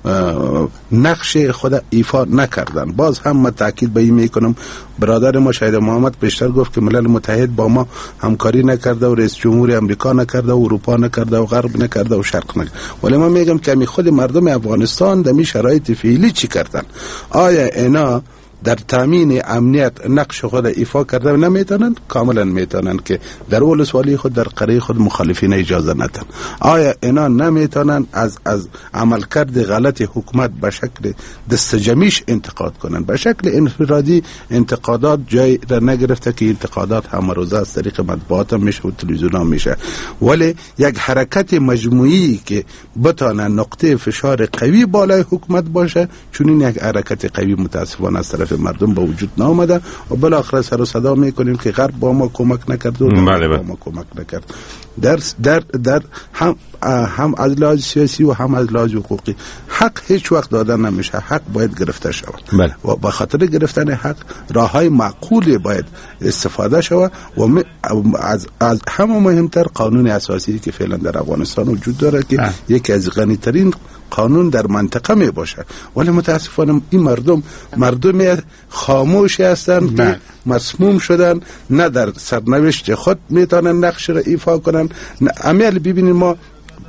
نقش خود ایفا نکردن. باز هم من تاکید به این میکنم برادر ما شهید محمد بیشتر گفت که ملل متحد با ما همکاری نکرده و رئیس جمهور امریکا نکرده و اروپا نکرده و غرب نکرده و شرق نکرده، ولی من میگم که می خود مردم افغانستان در می شرایط فعلی چی کردن؟ آیا اینا در تامین امنیت نقش خود ایفا کرده و نمیتونن؟ کاملا میتونن که در ولسوالی خود در قریه خود مخالفین اجازه ندن. آیا اینا نمیتونن از از عملکرد غلط حکومت به شکل دستجمیش انتقاد کنن؟ به شکل انفرادی انتقادات جای را نگرفته که انتقادات همه روزه از طریق مطبوعات هم میشه و تلویزیون هم میشه، ولی یک حرکت مجموعی که بتونه نقطه فشار قوی بالای حکومت باشه، چون این یک حرکت قوی متاسفانه از طرف مردم با وجود نامده و بالاخره سر و صدا میکنیم که غرب با ما کمک نکرد و بله با ما کمک نکرد. در در در هم هم از لحاظ سیاسی و هم از لحاظ حقوقی حق هیچ وقت داده نمیشه، حق باید گرفته شود. بله. و به خاطر گرفتن حق راههای معقولی باید استفاده شود و از از همه مهمتر قانون اساسی که فعلا در افغانستان وجود داره که بله. یکی از غنی ترین قانون در منطقه می باشه، ولی متاسفانه این مردم مردم خاموشی هستند که مسموم شدن، نه در سرنوشت خود میتونن نقش را ایفا کنن. عمل ببینید ما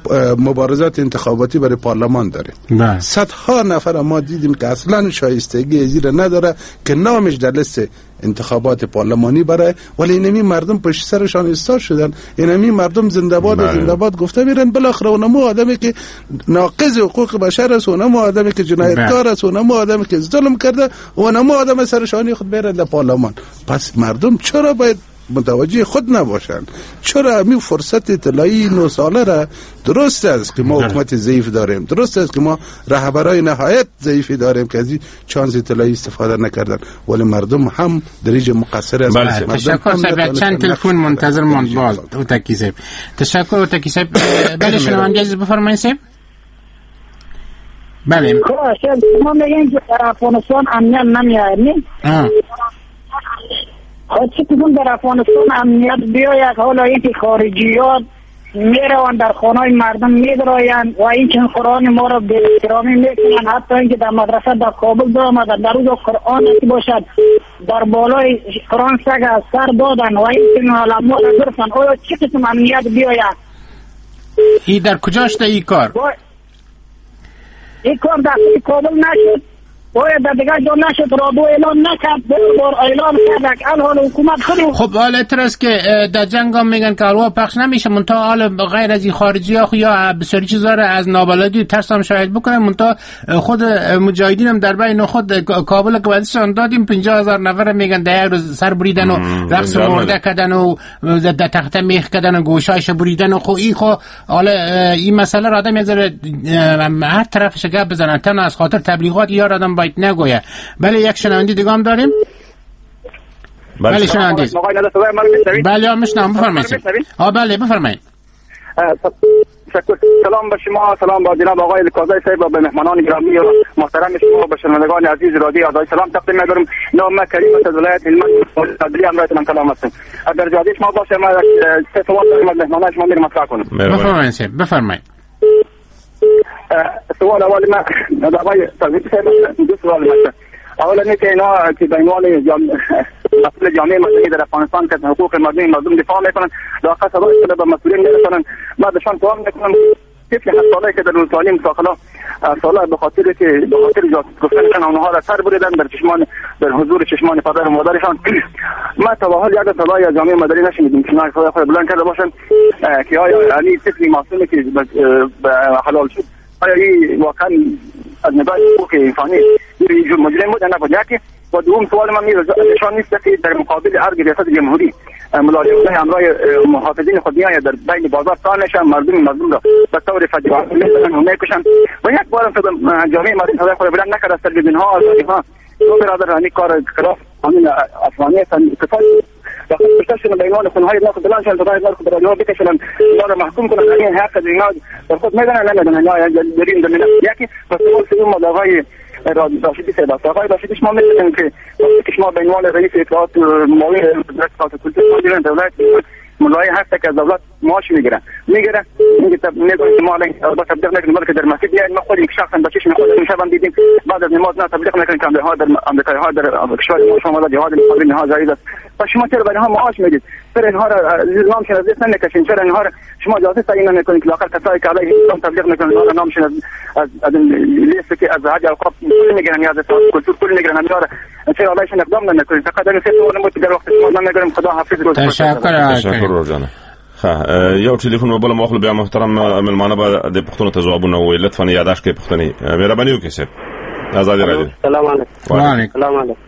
مبارزات انتخاباتی برای پارلمان داره. صدها نفر ما دیدیم که اصلا شایستگی ازیر نداره که نامش در لیست انتخابات پارلمانی برای، ولی اینمی مردم پشت سرشان ایستاد شدن. اینمی مردم زنده باد زنده باد گفته میرن. بالاخره اونم آدمی که ناقض حقوق بشر است، اونم آدمی که جنایتکار است، اونم آدمی که ظلم کرده، اونم آدم سرشانی خود بیرن در پارلمان. پس مردم چرا باید متوجه خود نباشن؟ چرا همین فرصت اطلاعی نو ساله را، درست است که ما حکومت ضعیف داریم، درست است که ما رهبرای نهایت ضعیفی داریم که از این چانس اطلاعی استفاده نکردن، ولی مردم هم درجه مقصر است. تشکر صاحب. چند تلفن منتظر ماند باز او تکی صاحب. تشکر او تکی صاحب. بله شنونده عزیز بفرمایید صاحب. بله ما میگیم که در افغانستان امنیت نمیاد نه؟ خود چطور در افغانستان امنیت بیاید؟ حالا این که خارجیات میروند در خانه مردم میدرایند و این چند قرآن ما را به احترامی میکنند، حتی اینکه در مدرسه در کابل درآمدند در روز قرآن باشد در بالای قرآن سگ از سر دادن و این چند علما را گرفتند. آیا چه قسم امنیت بیاید؟ این در کجاش ده این کار؟ این کار در کابل نشد، باید در دیگر جا نشد، رادیو اعلان نکرد، بار اعلان کرد الان حکومت خودی. خب حال اعتراض که در جنگ هم میگن که الوا پخش نمیشه، منتها حال غیر از این خارجی ها یا بسیاری چیزا را از نابلدی ترس هم شاهد بکنن، منتها خود مجاهدین هم در بین خود کابل که بعدشان دادیم پنجاه هزار نفر میگن در یک روز سر بریدن و رقص مرده کردن و در تخته میخ کردن و گوشایش بریدن و خو این خو حالا این مسئله را آدم یه هر طرفش گپ بزنن، تنها از خاطر تبلیغات یا آدم باید نگویه. بله یک شنونده دیگه هم داریم. بله شنونده. بله میشنم بفرمایید. آ بله بفرمایید. سلام به شما، سلام با جناب آقای الکوزی صاحب و به مهمانان گرامی و محترم شما و به شنوندگان عزیز رادیو آزادی سلام تقدیم می‌کنم. نام کریم از ولایت هلمند عدلی امرتون کلام هستم. اگر جادی شما باشه ما سه سوال خدمت مهمانان شما میرم مطرح کنم. بفرمایید بفرمایید. سوال اول ما آقای صاحب دو سوال مثلا اولا اینکه اینا که به عنوان مسئول جامعه مدنی در افغانستان که حقوق مردم مردم دفاع میکنن داخل صدا شده به مسئولین میرسونن، ما دشمن سوال میکنم طفل هفت ساله که در تعلیم داخل ساله به خاطر که به خاطر جاسوس گفتن اونها را سر بریدن در چشمان در حضور چشمان پدر و مادرشان. ما تا به حال یک صدای از جامعه مدنی نشنیدیم که اینا صدای خود بلند کرده باشن که آیا علی طفل معصومی که حلال شد آیا این واقعا از نگاه حقوق انسانی مجرم بود یا نبود؟ یکی و دوم سوال من نشان نیست که در مقابل ارگ ریاست جمهوری ملاجمه همراه محافظین خود میآید در بین بازار تا نشن مردم مردم را به طور فجیعانه میکشن و یک بار هم جامعه مدنی صدای خود بلند نکرد از تلویزیون ها آزادی ها دو برادر هنی کار خلاف قانون افغانی اتفاق داخل کشتشون به عنوان خونهای ناخد بلند شدن تا اینا خود را بکشن اینا را محکوم کنن. این حق اینا در خود میدونن نمیدونن یا درین زمینه. یکی و سوال سوم آقای راشدی صاحب است. آقای راشدی شما میدونن که که شما به عنوان رئیس اطلاعات معاون وزارت اطلاعات کلتور مدیر دولت ملای هست که از دولت معاش میگیرن میگیرن میگه میگه ما البته تبلیغ نکنیم بلکه در مسجد بیاین. ما خود یک شخصا با چشم خودمون شبم دیدیم بعد از نماز نه تبلیغ نکنیم که ها در آمریکا ها در کشور ما شما جهاد مقابل ها جایز است. پس شما چرا برای ها معاش میدید؟ چرا اینها را نام شناسی نکشین؟ چرا اینها را شما اجازه تعیین نمیکنید که لااقل کسایی که علیه اسلام تبلیغ میکنن اینها را نام شناسی از از لیست که از حج اوقاف کل میگیرن یا از کلتور کل میگیرن همین را چرا علیهشون اقدام نمیکنید؟ فقط این سه سوال بود در وقت شما نمیگم خدا حافظ روز. تشکر تشکر جان. ها یو ټلیفون وبله مخلو بیا محترم ملمانه به د پښتنو ته جوابونه وي لطفا یاداش کې پښتني مهرباني وکړئ صاحب. آزادي راځي. السلام علیکم. وعلیکم السلام علیکم.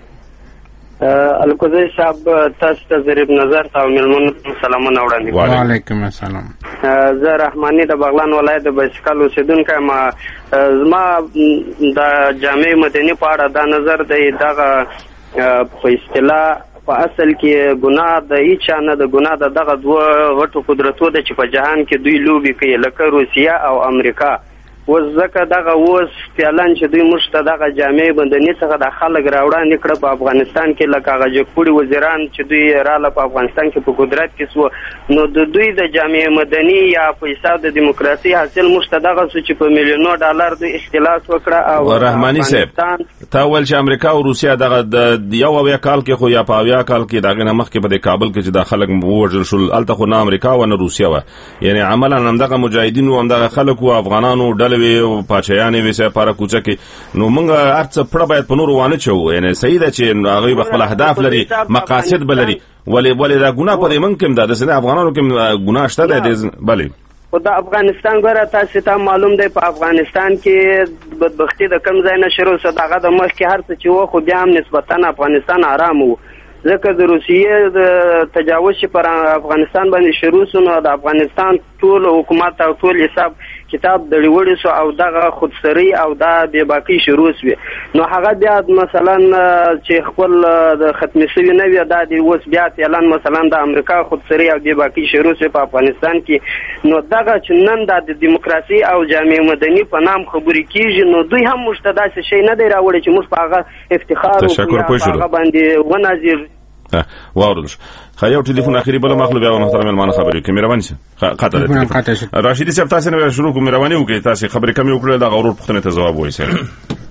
الکوزی صاحب تاسو ته ظریف نظر ته ملمنو سلامونه وړاندې. وعلیکم السلام. زه رحماني د بغلان ولایت د بایسکل اوسیدونکی ما زما د جامع مدني په اړه دا نظر دی دغه په اصطلاح په اصل کې ګناه د هیڅ نه د ګناه د دغه دوه غټو قدرتو د چې په جهان کې دوی لوبي کوي لکه روسیا او امریکا اوس ځکه دغه اوس فعلا چې دوی موږ ته دغه جامع بندني څخه د خلک راوړاندې کړه په افغانستان کې لکه هغه جګپوړي وزیران چې دوی راله په افغانستان کې په قدرت کې سو نو د دوی د جامع مدني یا په حساب د دیموکراسي حاصل موږ ته دغه څه چې په میلیونو ډالر دوی اختلاس وکړه او رحماني صاحب تا ول چې امریکا او روسیا دغه د یو اویا کال کې خو یا په اویا کال کې دغه نه مخکې په کابل کې چې د خلک وژل شول الته خو نه امریکا او نه روسیا و یعنی عملاً هم دغه مجاهدین او هم دغه خلک او افغانانو ډلوي او پاچایانې وسه لپاره کوڅه کې نو موږ ارڅ پړه باید په نور وانه چو یعنی صحیح ده چې هغه خپل اهداف لري مقاصد بلري ولی ولی دا ګناه په دې منکم ده د افغانانو کې ګناه شته ده بله خو د افغانستان ګوره تاسو ته معلوم دی په افغانستان کې بدبختی د کم ځای نه شروع شو دغه د مخ کې هر څه چې و خو بیا هم نسبتا افغانستان آرام وو ځکه د روسیې د تجاوز پر افغانستان باندې شروع شو نو د افغانستان ټول حکومت او ټول حساب کتاب د لوړې سو او دغه خودسری او د بې باقی شروع شو نو هغه بیا مثلا چې خپل د ختمي شوی نه وي دا د اوس بیا اعلان مثلا د امریکا خودسری او بې باقی شروع شو په افغانستان کې نو دغه چې نن د دیموکراسي او جامع مدني په نام خبرې کیږي نو دوی هم مشتدا شي نه دی راوړي چې موږ په هغه افتخار او هغه باندې ونازیر واورل خیاو ټلیفون اخیری بل مخلوق بیا محترم ملمان خبرې کوي مهرباني شه خاطر راشدی صاحب تاسو نه شروع کوم مهرباني وکړئ تاسو خبرې کمی وکړئ دا غوړ پښتنه ته جواب وایي سره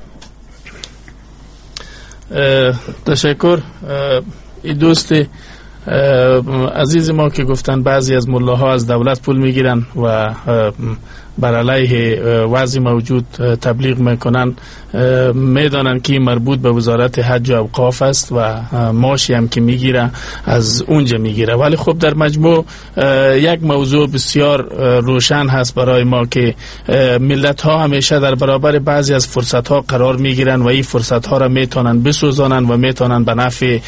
تشکر این دوست عزیز ما که گفتن بعضی از ملاها از دولت پول میگیرن و بر علیه وضع موجود تبلیغ میکنن میدانن که مربوط به وزارت حج و اوقاف است و معاشی هم که میگیره از اونجا میگیره ولی خب در مجموع یک موضوع بسیار روشن هست برای ما که ملت ها همیشه در برابر بعضی از فرصت ها قرار میگیرن و این فرصت ها را میتونن بسوزانن و میتونن به نفع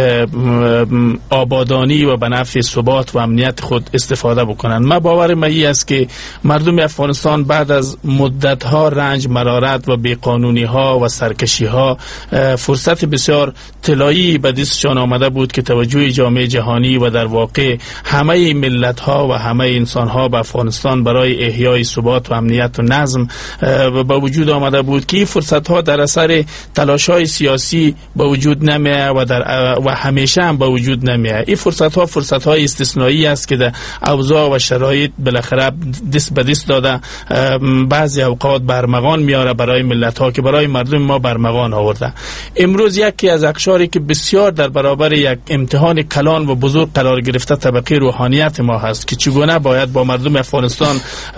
آبادانی و به نفع ثبات و امنیت خود استفاده بکنن. ما باور من این است که مردم افغانستان بعد از مدت ها رنج مرارت و بیقانونی ها و سرکشی ها فرصت بسیار طلایی به دستشان آمده بود که توجه جامعه جهانی و در واقع همه ملت ها و همه انسان ها به افغانستان برای احیای ثبات و امنیت و نظم به وجود آمده بود که این فرصت ها در اثر تلاش های سیاسی به وجود نمیه و در و همیشه هم به وجود نمیه. این فرصت ها فرصت های استثنایی است که در اوضاع و شرایط بالاخره دست به دست داده بعضی اوقات برمغان میاره برای ملت ها که برای مردم ما برمغان آورده. امروز یکی از اقشاری که بسیار در برابر یک امتحان کلان و بزرگ قرار گرفته طبقه روحانیت ما هست که چگونه باید با مردم افغانستان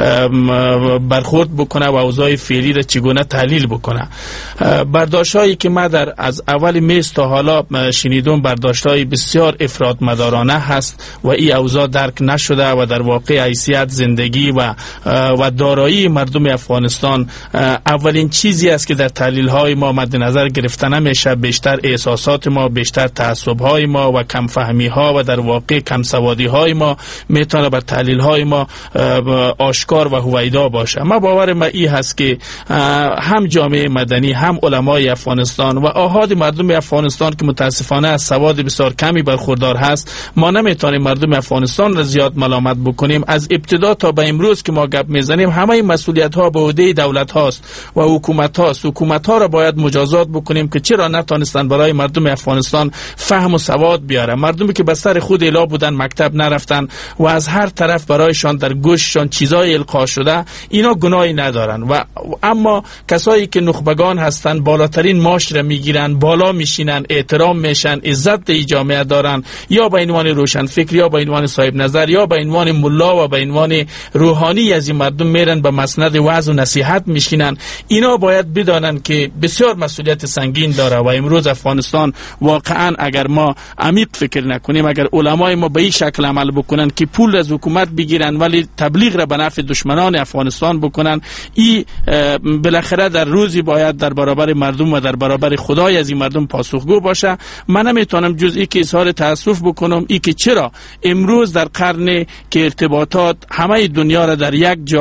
برخورد بکنه و اوضاع فعلی را چگونه تحلیل بکنه. برداشت‌هایی که ما در از اول میز تا حالا شنیدم برداشت‌های بسیار افراط مدارانه هست و این اوضاع درک نشده و در واقع حیثیت زندگی و و دارایی مردم افغانستان اولین چیزی است که در تحلیل های ما مد نظر گرفته نمیشه. بیشتر احساسات ما، بیشتر تعصب های ما و کم فهمی ها و در واقع کم سوادی های ما میتونه بر تحلیل های ما آشکار و هویدا باشه. ما باور ما این هست که هم جامعه مدنی هم علمای افغانستان و آحاد مردم افغانستان که متاسفانه از سواد بسیار کمی برخوردار هست، ما نمیتونیم مردم افغانستان را زیاد ملامت بکنیم. از ابتدا تا به امروز که ما گپ میزنیم همه مسئولیت ها به عهده دولت هاست و حکومت هاست. حکومت ها را باید مجازات بکنیم که چرا نتونستن برای مردم افغانستان فهم و سواد بیاره. مردمی که به سر خود الا بودن، مکتب نرفتن و از هر طرف برایشان در گوششان چیزای القا شده، اینا گناهی ندارن. و اما کسایی که نخبگان هستن بالاترین معاش را میگیرن، بالا میشینن، احترام میشن، عزت ای جامعه دارن، یا به عنوان روشن فکر یا به عنوان صاحب نظر یا به عنوان ملا و به عنوان روحانی از این مردم میرن به مسند وعظ و نصیحت میشینن. اینا باید بدانن که بسیار مسئولیت سنگین داره و امروز افغانستان واقعا اگر ما عمیق فکر نکنیم، اگر علمای ما به این شکل عمل بکنن که پول از حکومت بگیرن ولی تبلیغ را به نفع دشمنان افغانستان بکنن، این بالاخره در روزی باید در برابر مردم و در برابر خدای از این مردم پاسخگو باشه. من نمیتونم جز این که اظهار تاسف بکنم ای که چرا امروز در قرن که ارتباطات همه دنیا را در یک جا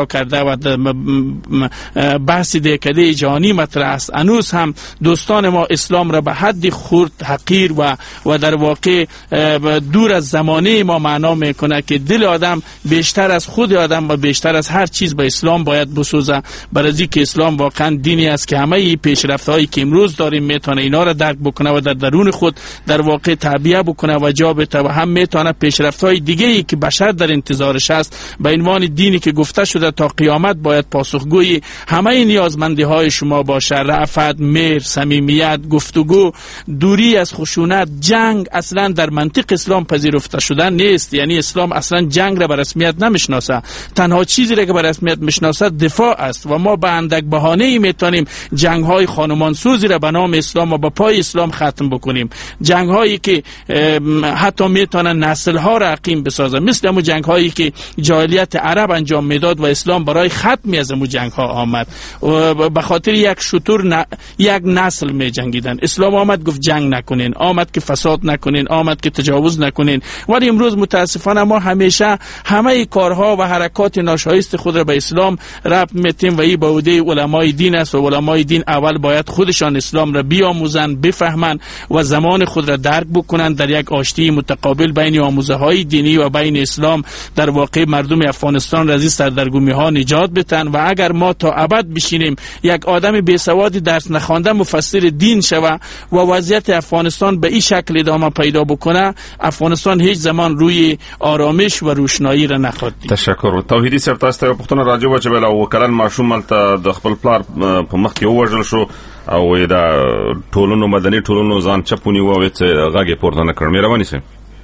افشا کرده و بحث دهکده جهانی مطرح است. هنوز هم دوستان ما اسلام را به حد خرد حقیر و و در واقع دور از زمانه ما معنا میکنه که دل آدم بیشتر از خود آدم و بیشتر از هر چیز به اسلام باید بسوزه، برای که اسلام واقعا دینی است که همه پیشرفت هایی که امروز داریم میتونه اینا را درک بکنه و در درون خود در واقع تعبیه بکنه و جا بده و هم میتونه پیشرفت های دیگه ای که بشر در انتظارش است به عنوان دینی که گفته شده تا قیامت باید پاسخگوی همه نیازمندی های شما باشه. رأفت، مهر، صمیمیت، گفتگو، دوری از خشونت. جنگ اصلا در منطق اسلام پذیرفته شدن نیست، یعنی اسلام اصلا جنگ را به رسمیت نمیشناسه. تنها چیزی را که به رسمیت میشناسه دفاع است و ما به اندک بهانه ای میتونیم جنگ های خانمان سوزی را به نام اسلام و به پای اسلام ختم بکنیم. جنگ هایی که حتی میتونن نسل ها را عقیم بسازه، مثل همون جنگ هایی که جاهلیت عرب انجام میداد و اسلام برای ختمی از همون جنگ ها آمد و به خاطر یک شتر ن... یک نسل می جنگیدن. اسلام آمد گفت جنگ نکنین، آمد که فساد نکنین، آمد که تجاوز نکنین. ولی امروز متاسفانه ما همیشه همه کارها و حرکات ناشایست خود را به اسلام ربط میتیم و این به عهده علمای دین است و علمای دین اول باید خودشان اسلام را بیاموزن، بفهمن و زمان خود را درک بکنن در یک آشتی متقابل بین آموزه های دینی و بین اسلام در واقع مردم افغانستان را از سردرگمی ها نجات بدن. و اگر ما تا ابد بشینیم یک آدم بی سوادی درس نخوانده مفسر دین شوه و وضعیت افغانستان به این شکل ادامه پیدا بکنه، افغانستان هیچ زمان روی آرامش و روشنایی را نخواهد دید. تشکر. توحیدی صاحب تاسو ته پوښتنه راځي چې بل او کلن ماشوم ملته د خپل پلار په مخ کې ووژل شو او دا ټولنو مدني ټولنو ځان چپونی و چې غاګه پورته نه کړ. مهرباني سه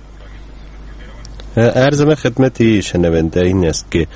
عرض خدمت شنونده این است که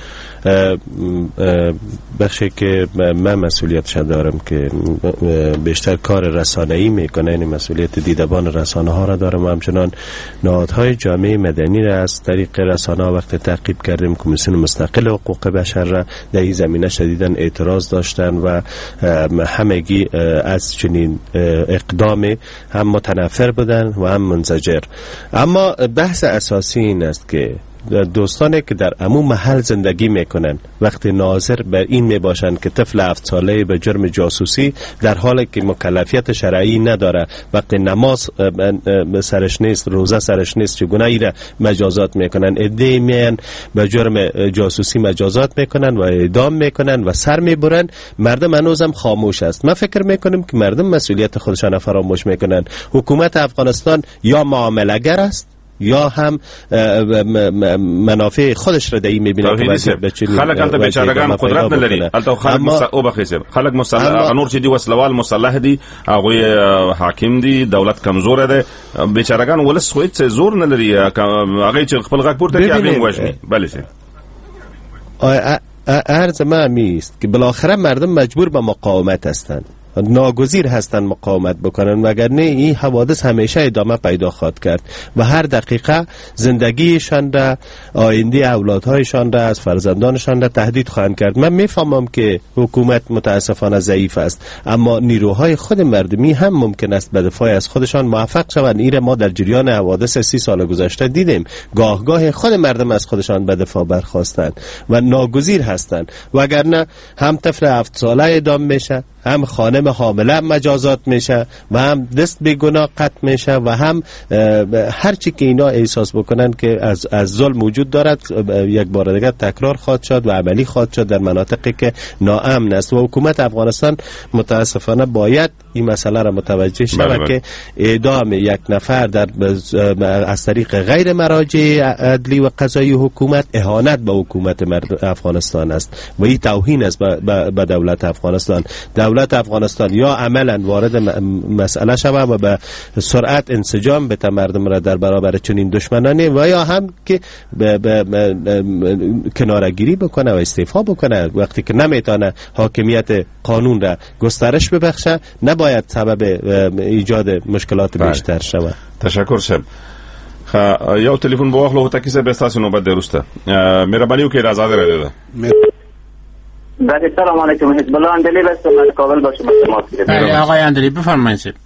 بخشی که من مسئولیتش دارم که بیشتر کار رسانه‌ای میکنه، این مسئولیت دیدبان رسانه ها را دارم و همچنان نهادهای جامعه مدنی را از طریق رسانه ها وقت تعقیب کردیم. کمیسیون مستقل حقوق بشر را در این زمینه شدیداً اعتراض داشتن و همگی از چنین اقدام هم متنفر بودن و هم منزجر. اما بحث اساسی این است که دوستانی که در عموم محل زندگی میکنن وقتی ناظر بر این میباشند که طفل هفت ساله به جرم جاسوسی در حالی که مکلفیت شرعی نداره، وقتی نماز سرش نیست، روزه سرش نیست، چگونه ای را مجازات میکنن. عده‌ای میان به جرم جاسوسی مجازات میکنن و اعدام میکنن و سر میبرن. مردم هنوزم خاموش است. ما فکر میکنیم که مردم مسئولیت خودشان فراموش میکنن. حکومت افغانستان یا معامله‌گر است یا هم منافع خودش را دایی میبینه که وضعیت بچینی خلق الته بیچارهګان قدرت نه لري. الته خلق او بخیسه خلق مسلح نور چې دی وسلوال مسلح دي، هغه حاکم دي، دولت کمزور ده، بیچارهګان ولس خو هیڅ زور نه لري. هغه چې خپل غږ پورته کوي هغه وژني. بله سه عرض ما میست که بالاخره مردم مجبور به مقاومت هستند، ناگزیر هستند مقاومت بکنن، وگرنه این حوادث همیشه ادامه پیدا خواهد کرد و هر دقیقه زندگیشان را، آینده اولادهایشان را، از فرزندانشان را تهدید خواهند کرد. من میفهمم که حکومت متاسفانه ضعیف است، اما نیروهای خود مردمی هم ممکن است به دفاع از خودشان موفق شوند. این ما در جریان حوادث سی سال گذشته دیدیم. گاه گاه خود مردم از خودشان به دفاع برخاستند و ناگزیر هستند، وگرنه هم طفل هفت ساله اعدام میشه، هم خانم حامله مجازات میشه و هم دست به گناه قطع میشه و هم هر چی که اینا احساس بکنن که از از ظلم وجود دارد یک بار دیگه تکرار خواهد شد و عملی خواهد شد در مناطقی که ناامن است. و حکومت افغانستان متاسفانه باید این مسئله را متوجه شود که اعدام یک نفر در از طریق غیر مراجع عدلی و قضایی حکومت اهانت به حکومت افغانستان است و این توهین است به دولت افغانستان. دولت افغانستان یا عملا وارد مسئله شود و به سرعت انسجام بده مردم را در برابر چنین دشمنانی و یا هم که کناره‌گیری بکنه و استعفا بکنه. وقتی که نمیتونه حاکمیت قانون را گسترش ببخشه نباید سبب ایجاد مشکلات بیشتر شود. تشکر شم. یو تلیفون به واخلو تا کیسه به تاسو نوبت درسته. مهرباني وکړئ راځه درته. بله سلام علیکم. حزب الله اندلی بست من کابل با شما تماس گرفتم. بله آقای اندلی بفرمایید.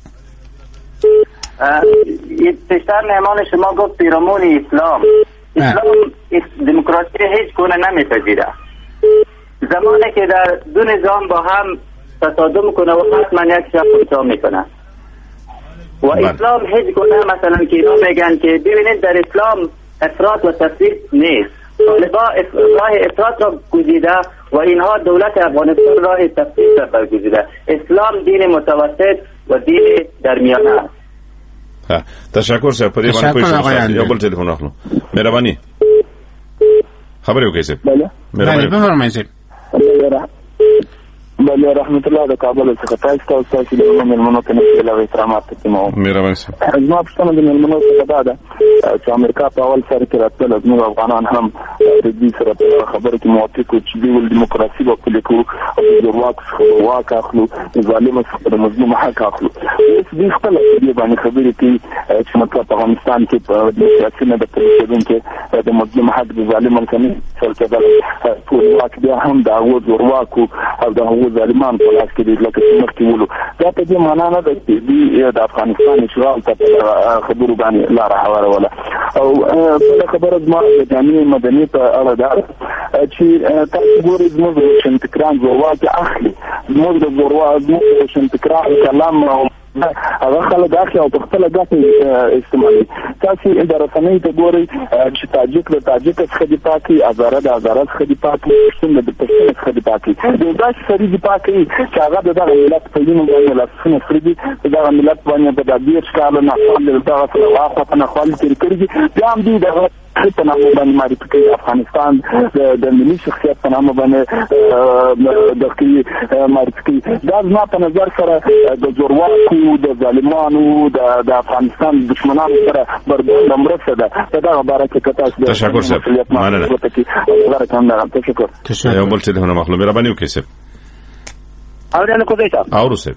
پیشتر مهمان شما گفت پیرامون اسلام اسلام دموکراسی هیچ گونه نمیپذیره. زمانی که در دو نظام با هم تصادم کنه و حتما یک شخص انجام میکنه و اسلام هیچ گونه مثلا که اینا میگن که ببینید در اسلام افراط و تفریط نیست. طالبان راه افراط را گزیده و اینها دولت افغانستان راه تفریط را برگزیده. اسلام دین متوسط و دین در میانه است. ها تشکر صاحب په دې باندې کوئی څه یو بل ټلیفون اخلو. مهرباني خبرې وکړئ صاحب. بله بفرمایئ. بله رحمت الله د کابل څخه تاسو ته تاسو د مېلمنو ته نشي له احترامات تقدیموم. مهرباني صاحب. زما پوښتنه د مېلمنو څخه دا ده چې امریکا په اول سر کې راتلل زموږ افغانان هم د دې سره په خبره کې موافق وو چې دوی دیموکراسي به پلي کوو او د واک څخه واک اخلو د ظالم څخه د مظلوم حق اخلو. اوس دوی خپل دې باندې خبرې کوي چې مطلب په افغانستان کې په دیموکراسي نه د پلي کېدونکي د مظلوم حق د ظالم څخه څلته د ټول واک بیا هم د هغو زورواکو او د هغو ظالمان په لاس کې دي لکه چې مخکې ولو. دا په دې معنا نه ده چې دوی د افغانستان اشغال ته خبرو باندې لاره هواروله. او بله خبره زما د جامعې مدني په اړه ده چې تاسو ګورئ زموږ د روشنفکران زورواکي اخلي زموږ د زموږ د روشنفکران کلام او هغه خلک اخلي او په خپله ګټه استعمالوي. تاسو د رسنیو ته ګورئ چې تاجک د تاجک څخه دفاع کوي، هزاره د هزاره څخه دفاع کوي، پښتون د پښتون څخه دفاع کوي. یو داسې سړي دفاع کوي چې هغه د دغه ملت په وینو باندې لاسونه خوري دي، د دغه ملت باندې په دېرش کاله ناخوالې د دغه سره واخوا په ناخوالې تېرې کړي دي. بیا هم دوی دغه په نامه باندې معرفي کوي افغانستان د ملي شخصیت په نامه باندې د معرفي کوي. دا زما په نظر سره د زورواکو د ظالمانو د افغانستان دشمنانو سره بربنده مرسته ده. په دغه باره کې که تاسو تشکر صاحب مننه تشکر. یو بل ټلیفون مخلو مهرباني وکړئ صاحب. اورېدل کوئ صاحب؟ اورو صاحب.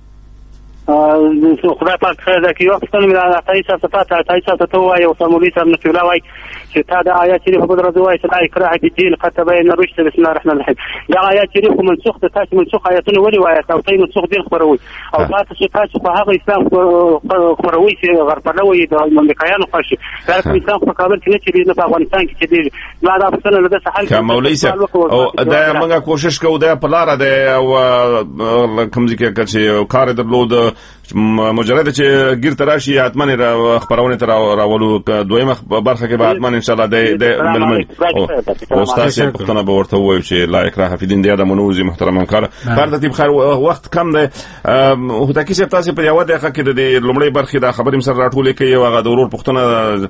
خدای پاک خیر درکړي. یو پوښتنه مې د عطایي صاحب څخه عطایي صاحب ته ووایي او مولوي صاحب نصیر الله وایي چې تا د آیات شریفه په درځ وایي چې لا اکراه فی الدین قد تبین الرشد. بسم الله الرحمن الرحیم. دا آیات شریف خو منسوخ ده. تاسو منسوخ آیاتونه ولې وایاست او تاسو منسوخ دین خپروئ او تاسو تاسو په هغه اسلام خپروئ چې غربلوي د امریکایانو خوښي. دا اسلام په کابل کې نه چلیږي، نه په افغانستان کې چلیږي. ما دا پوښتنه له دې څخه که مولوي صاحب او دا موږ کوشش کوو دا په لاره ده او کوم ځای کې چې کار درلود مجرد چې ګیر تراشي حتمن را خبرونه تر راولو دویمه برخه کې بعد من ان شاء الله د ملمن او استاد په خپل به ورته وایي چې لا اکراه فی الدین د منوزي محترم کار فرض تیب خیر وخت کم ده. هو تکي چې تاسو په یو دغه کې د لومړی برخه د خبرې سره راټولې کوي او هغه د ورور پښتنه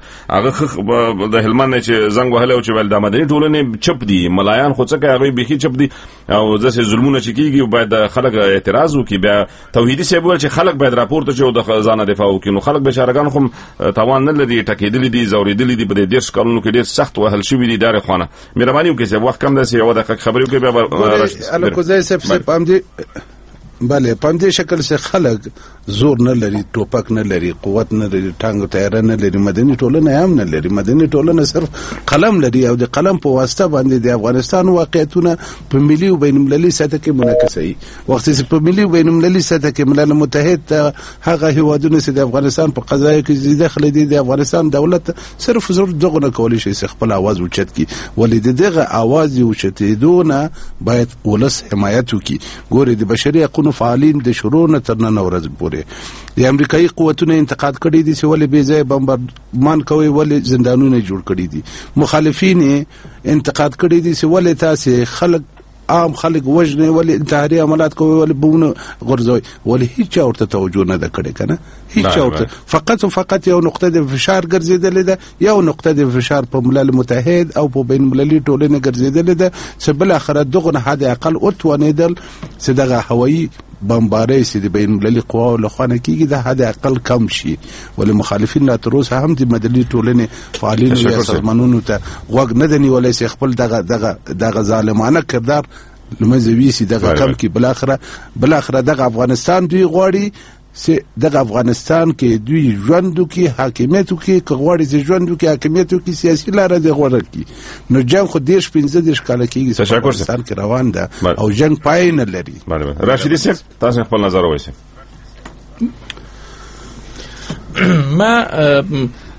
هغه د هلمند چې زنګ وهله او چې ول د مدني ټولنې چپ دي ملایان خو څه کوي هغه بيخي چپ دي او ځکه ظلمونه چې کیږي باید خلک اعتراض وکړي. بیا توحیدي سیبول چې خلک باید راپورته چې د ځان دفاع وکړي. نو خلک بشارګان خو توان نه لري، ټکېدلې دي، زورېدلې دي، په دې دیرش کلونو کې ډېر سخت وهل شوي دي. دار خوانه مهرباني وکړئ وخت کم ده چې یو دقیقه خبرې وکړئ بیا راشي. الکو زای صاحب صاحب هم دي بله په دې شکل سره خلک زور نه لري، ټوپک نه لري، قوت نه لري، ټانګ تیار نه لري، مدني ټولنه هم نه لري. مدني ټولنه صرف قلم لري او د قلم په واسطه باندې د افغانستان واقعیتونه په ملي او بین المللي سطح کې منعکسوي. وخت چې په ملي او بین المللي سطح کې ملل متحد هغه هیوادونه چې د افغانستان په قضایا کې زیاده خلک دي، د افغانستان دولت صرف زور دغه نه کولی شي خپل आवाज اوچت کی. ولې دغه आवाज اوچتیدونه باید ولس حمایت وکړي. ګوري د بشري حقوقو فعالین د شروع نه تر نن ورځ پورې د امریکایي قوتونو انتقاد کړي دي چې ولې بې ځای بمبارمان کوي، ولې زندانونه جوړ کړي دي. مخالفین انتقاد کړي دي چې ولې تاسو خلک عام خلک وژنې، ولې انتحاري عملات کوي، ولې بونه غورځوي، ولې هیڅ ورته توجه نه ده کړې کنه. هیڅ ورته فقط او فقط یو نقطه د فشار ګرځیدلې ده، یو نقطه د فشار په ملل متحد او په بین المللي ټولنه ګرځیدلې ده چې بل اخر دغه حد اقل او توانیدل چې دغه هوایي بمبارۍ چې د بین المللي قواو له خوا نه کېږي د حد اقل کم شي. ولې مخالفین لا تر اوسه هم د مدني ټولنې فعالینو یا سازمانونو ته غوږ نه دی نیولی چې خپل دغه دغه دغه ظالمانه کردار لمنځه ویسي، دغه کم کړي. بالاخره بالاخره دغه افغانستان دوی غواړي چې دغه افغانستان کې دوی ژوند وکړي، حاکمیت وکړي. که غواړي چې ژوند وکړي، حاکمیت وکړي، سیاسي لاره دې غوره کړي. نو جنګ خو دېرش پنځه دېرش کاله کېږي چې افغانستان کې روان ده او جنګ پای نه لري. راشدي صاحب تاسو خپل نظر ووایئ. ما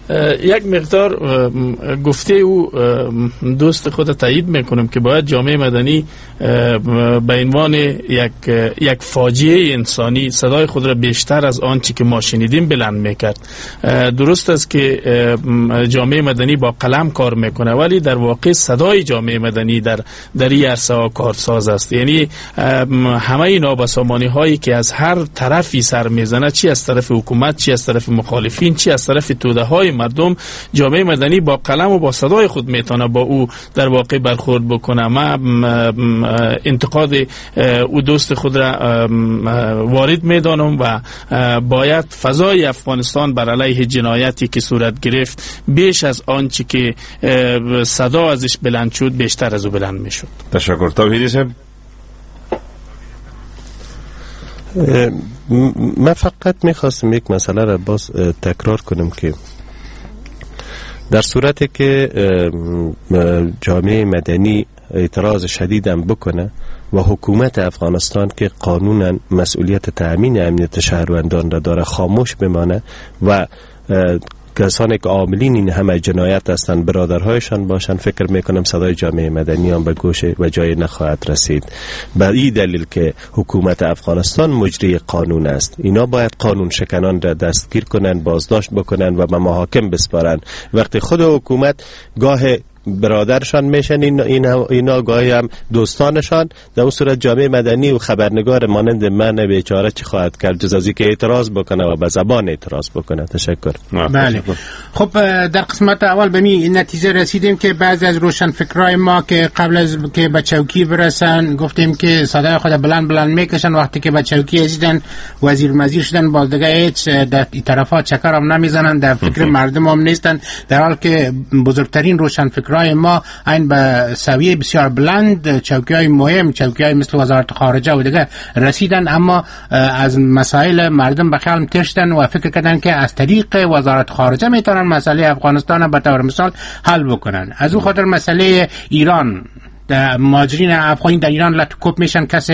یک مقدار گفته او دوست خود تایید میکنم که باید جامعه مدنی به عنوان یک یک فاجعه انسانی صدای خود را بیشتر از آنچه که ما شنیدیم بلند میکرد. درست است که جامعه مدنی با قلم کار میکنه، ولی در واقع صدای جامعه مدنی در در این عرصه ها کارساز است. یعنی همه این نابسامانی هایی که از هر طرفی سر میزنه، چی از طرف حکومت، چی از طرف مخالفین، چی از طرف توده های مردم، جامعه مدنی با قلم و با صدای خود میتونه با او در واقع برخورد بکنه. ما انتقاد او دوست خود را وارد میدانم و باید فضای افغانستان بر علیه جنایتی که صورت گرفت بیش از آنچه که صدا ازش بلند شد بیشتر از او بلند میشد. تشکر. توحیدی صاحب، من فقط میخواستم یک مسئله را باز تکرار کنم که در صورتی که جامعه مدنی اعتراض شدیدم بکنه و حکومت افغانستان که قانونا مسئولیت تأمین امنیت شهروندان را داره خاموش بمانه و کسانی که عاملین این همه جنایت هستند برادرهایشان باشند، فکر میکنم صدای جامعه مدنی هم به گوش و جای نخواهد رسید. به این دلیل که حکومت افغانستان مجری قانون است، اینا باید قانون شکنان را دستگیر کنن، بازداشت بکنن و به محاکم بسپارن. وقتی خود حکومت گاه برادرشان میشن اینا, اینا گاهی هم دوستانشان، در اون صورت جامعه مدنی و خبرنگار مانند من بیچاره چی خواهد کرد جز از اینکه اعتراض بکنه و به زبان اعتراض بکنه. تشکر. بله. خب در قسمت اول به این نتیجه رسیدیم که بعضی از روشنفکرای ما که قبل از که به چوکی برسن گفتیم که صدای خود بلند بلند میکشن، وقتی که به چوکی رسیدن وزیر مزیر شدن باز دیگه هیچ در طرفا چکر هم نمیزنن، در فکر مردم هم نیستن، در حال که بزرگترین روشنفکر رای ما این به سویه بسیار بلند چوکی‌های مهم، چوکی‌های مثل وزارت خارجه و دیگه رسیدن، اما از مسائل مردم به خیال ترشتن و فکر کردن که از طریق وزارت خارجه میتونن مسئله افغانستان به طور مثال حل بکنن. از اون خاطر مسئله ایران، مهاجرین افغانی در ایران لطکوب میشن، کسی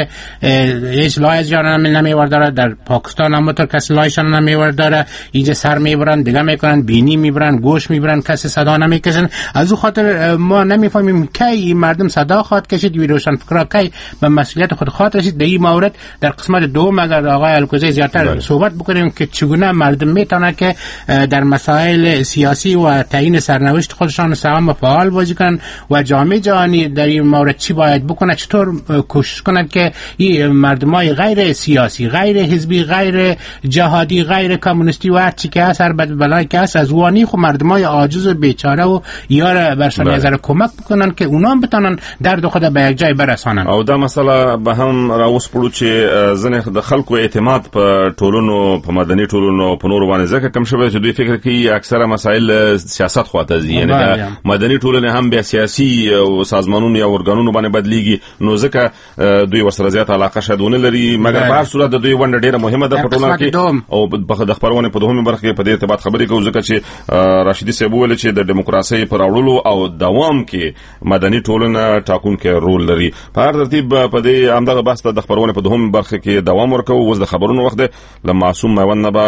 هیچ لای از جان نمیور داره، در پاکستان هم تو کسی لایشان نمیور داره، اینجا سر میبرن دیگه میکنن، بینی میبرن، گوش میبرن، کسی صدا نمیکشن. از اون خاطر ما نمیفهمیم کی مردم صدا خواهد کشید، وی روشن فکرها کی به مسئولیت خود خواهد رسید. در این مورد در قسمت دوم اگر آقای الکوزی زیادتر صحبت بکنیم که چگونه مردم میتونه که در مسائل سیاسی و تعیین سرنوشت خودشان سهم فعال بازی کنن و جامعه جهانی در این مورد چی باید بکنه، چطور کوشش کنند که این مردمای غیر سیاسی، غیر حزبی، غیر جهادی، غیر کمونیستی و هر چی که هست، هر بد بلایی که هست، از وانی خو مردمای عاجز و بیچاره و یار برشان نظر کمک بکنن که اونا هم بتونن درد خود به یک جای برسانن. او دا مسئله به هم راوسپړو چې ځنه د خلکو اعتماد په ټولونو په مدني ټولونو په نور باندې ځکه کم شوی چې دوی فکر کوي اکثره مسائل سیاست خواته دي، یعنی مدني ټولنه هم بیا سیاسي او سازمانونو یا ورګانونو باندې بدلیږي، نو ځکه دوی ورسره زیات علاقه شاید ونه لري. مګر په هر صورت د دوی ونډه ډیره مهمه ده په ټولنه کې او د خبرونه په دومره برخه کې په دې ارتباط خبرې کوو، ځکه چې راشدي صاحب ویل چې د دیموکراسي پر اړولو او دوام کې مدني ټولنه ټاکونکي رول لري. په هر ترتیب په دې همدغه بحث د خبرونه په دومره برخه کې دوام ورکوو. اوس د خبرونو وخت ده، له معصوم میوند نه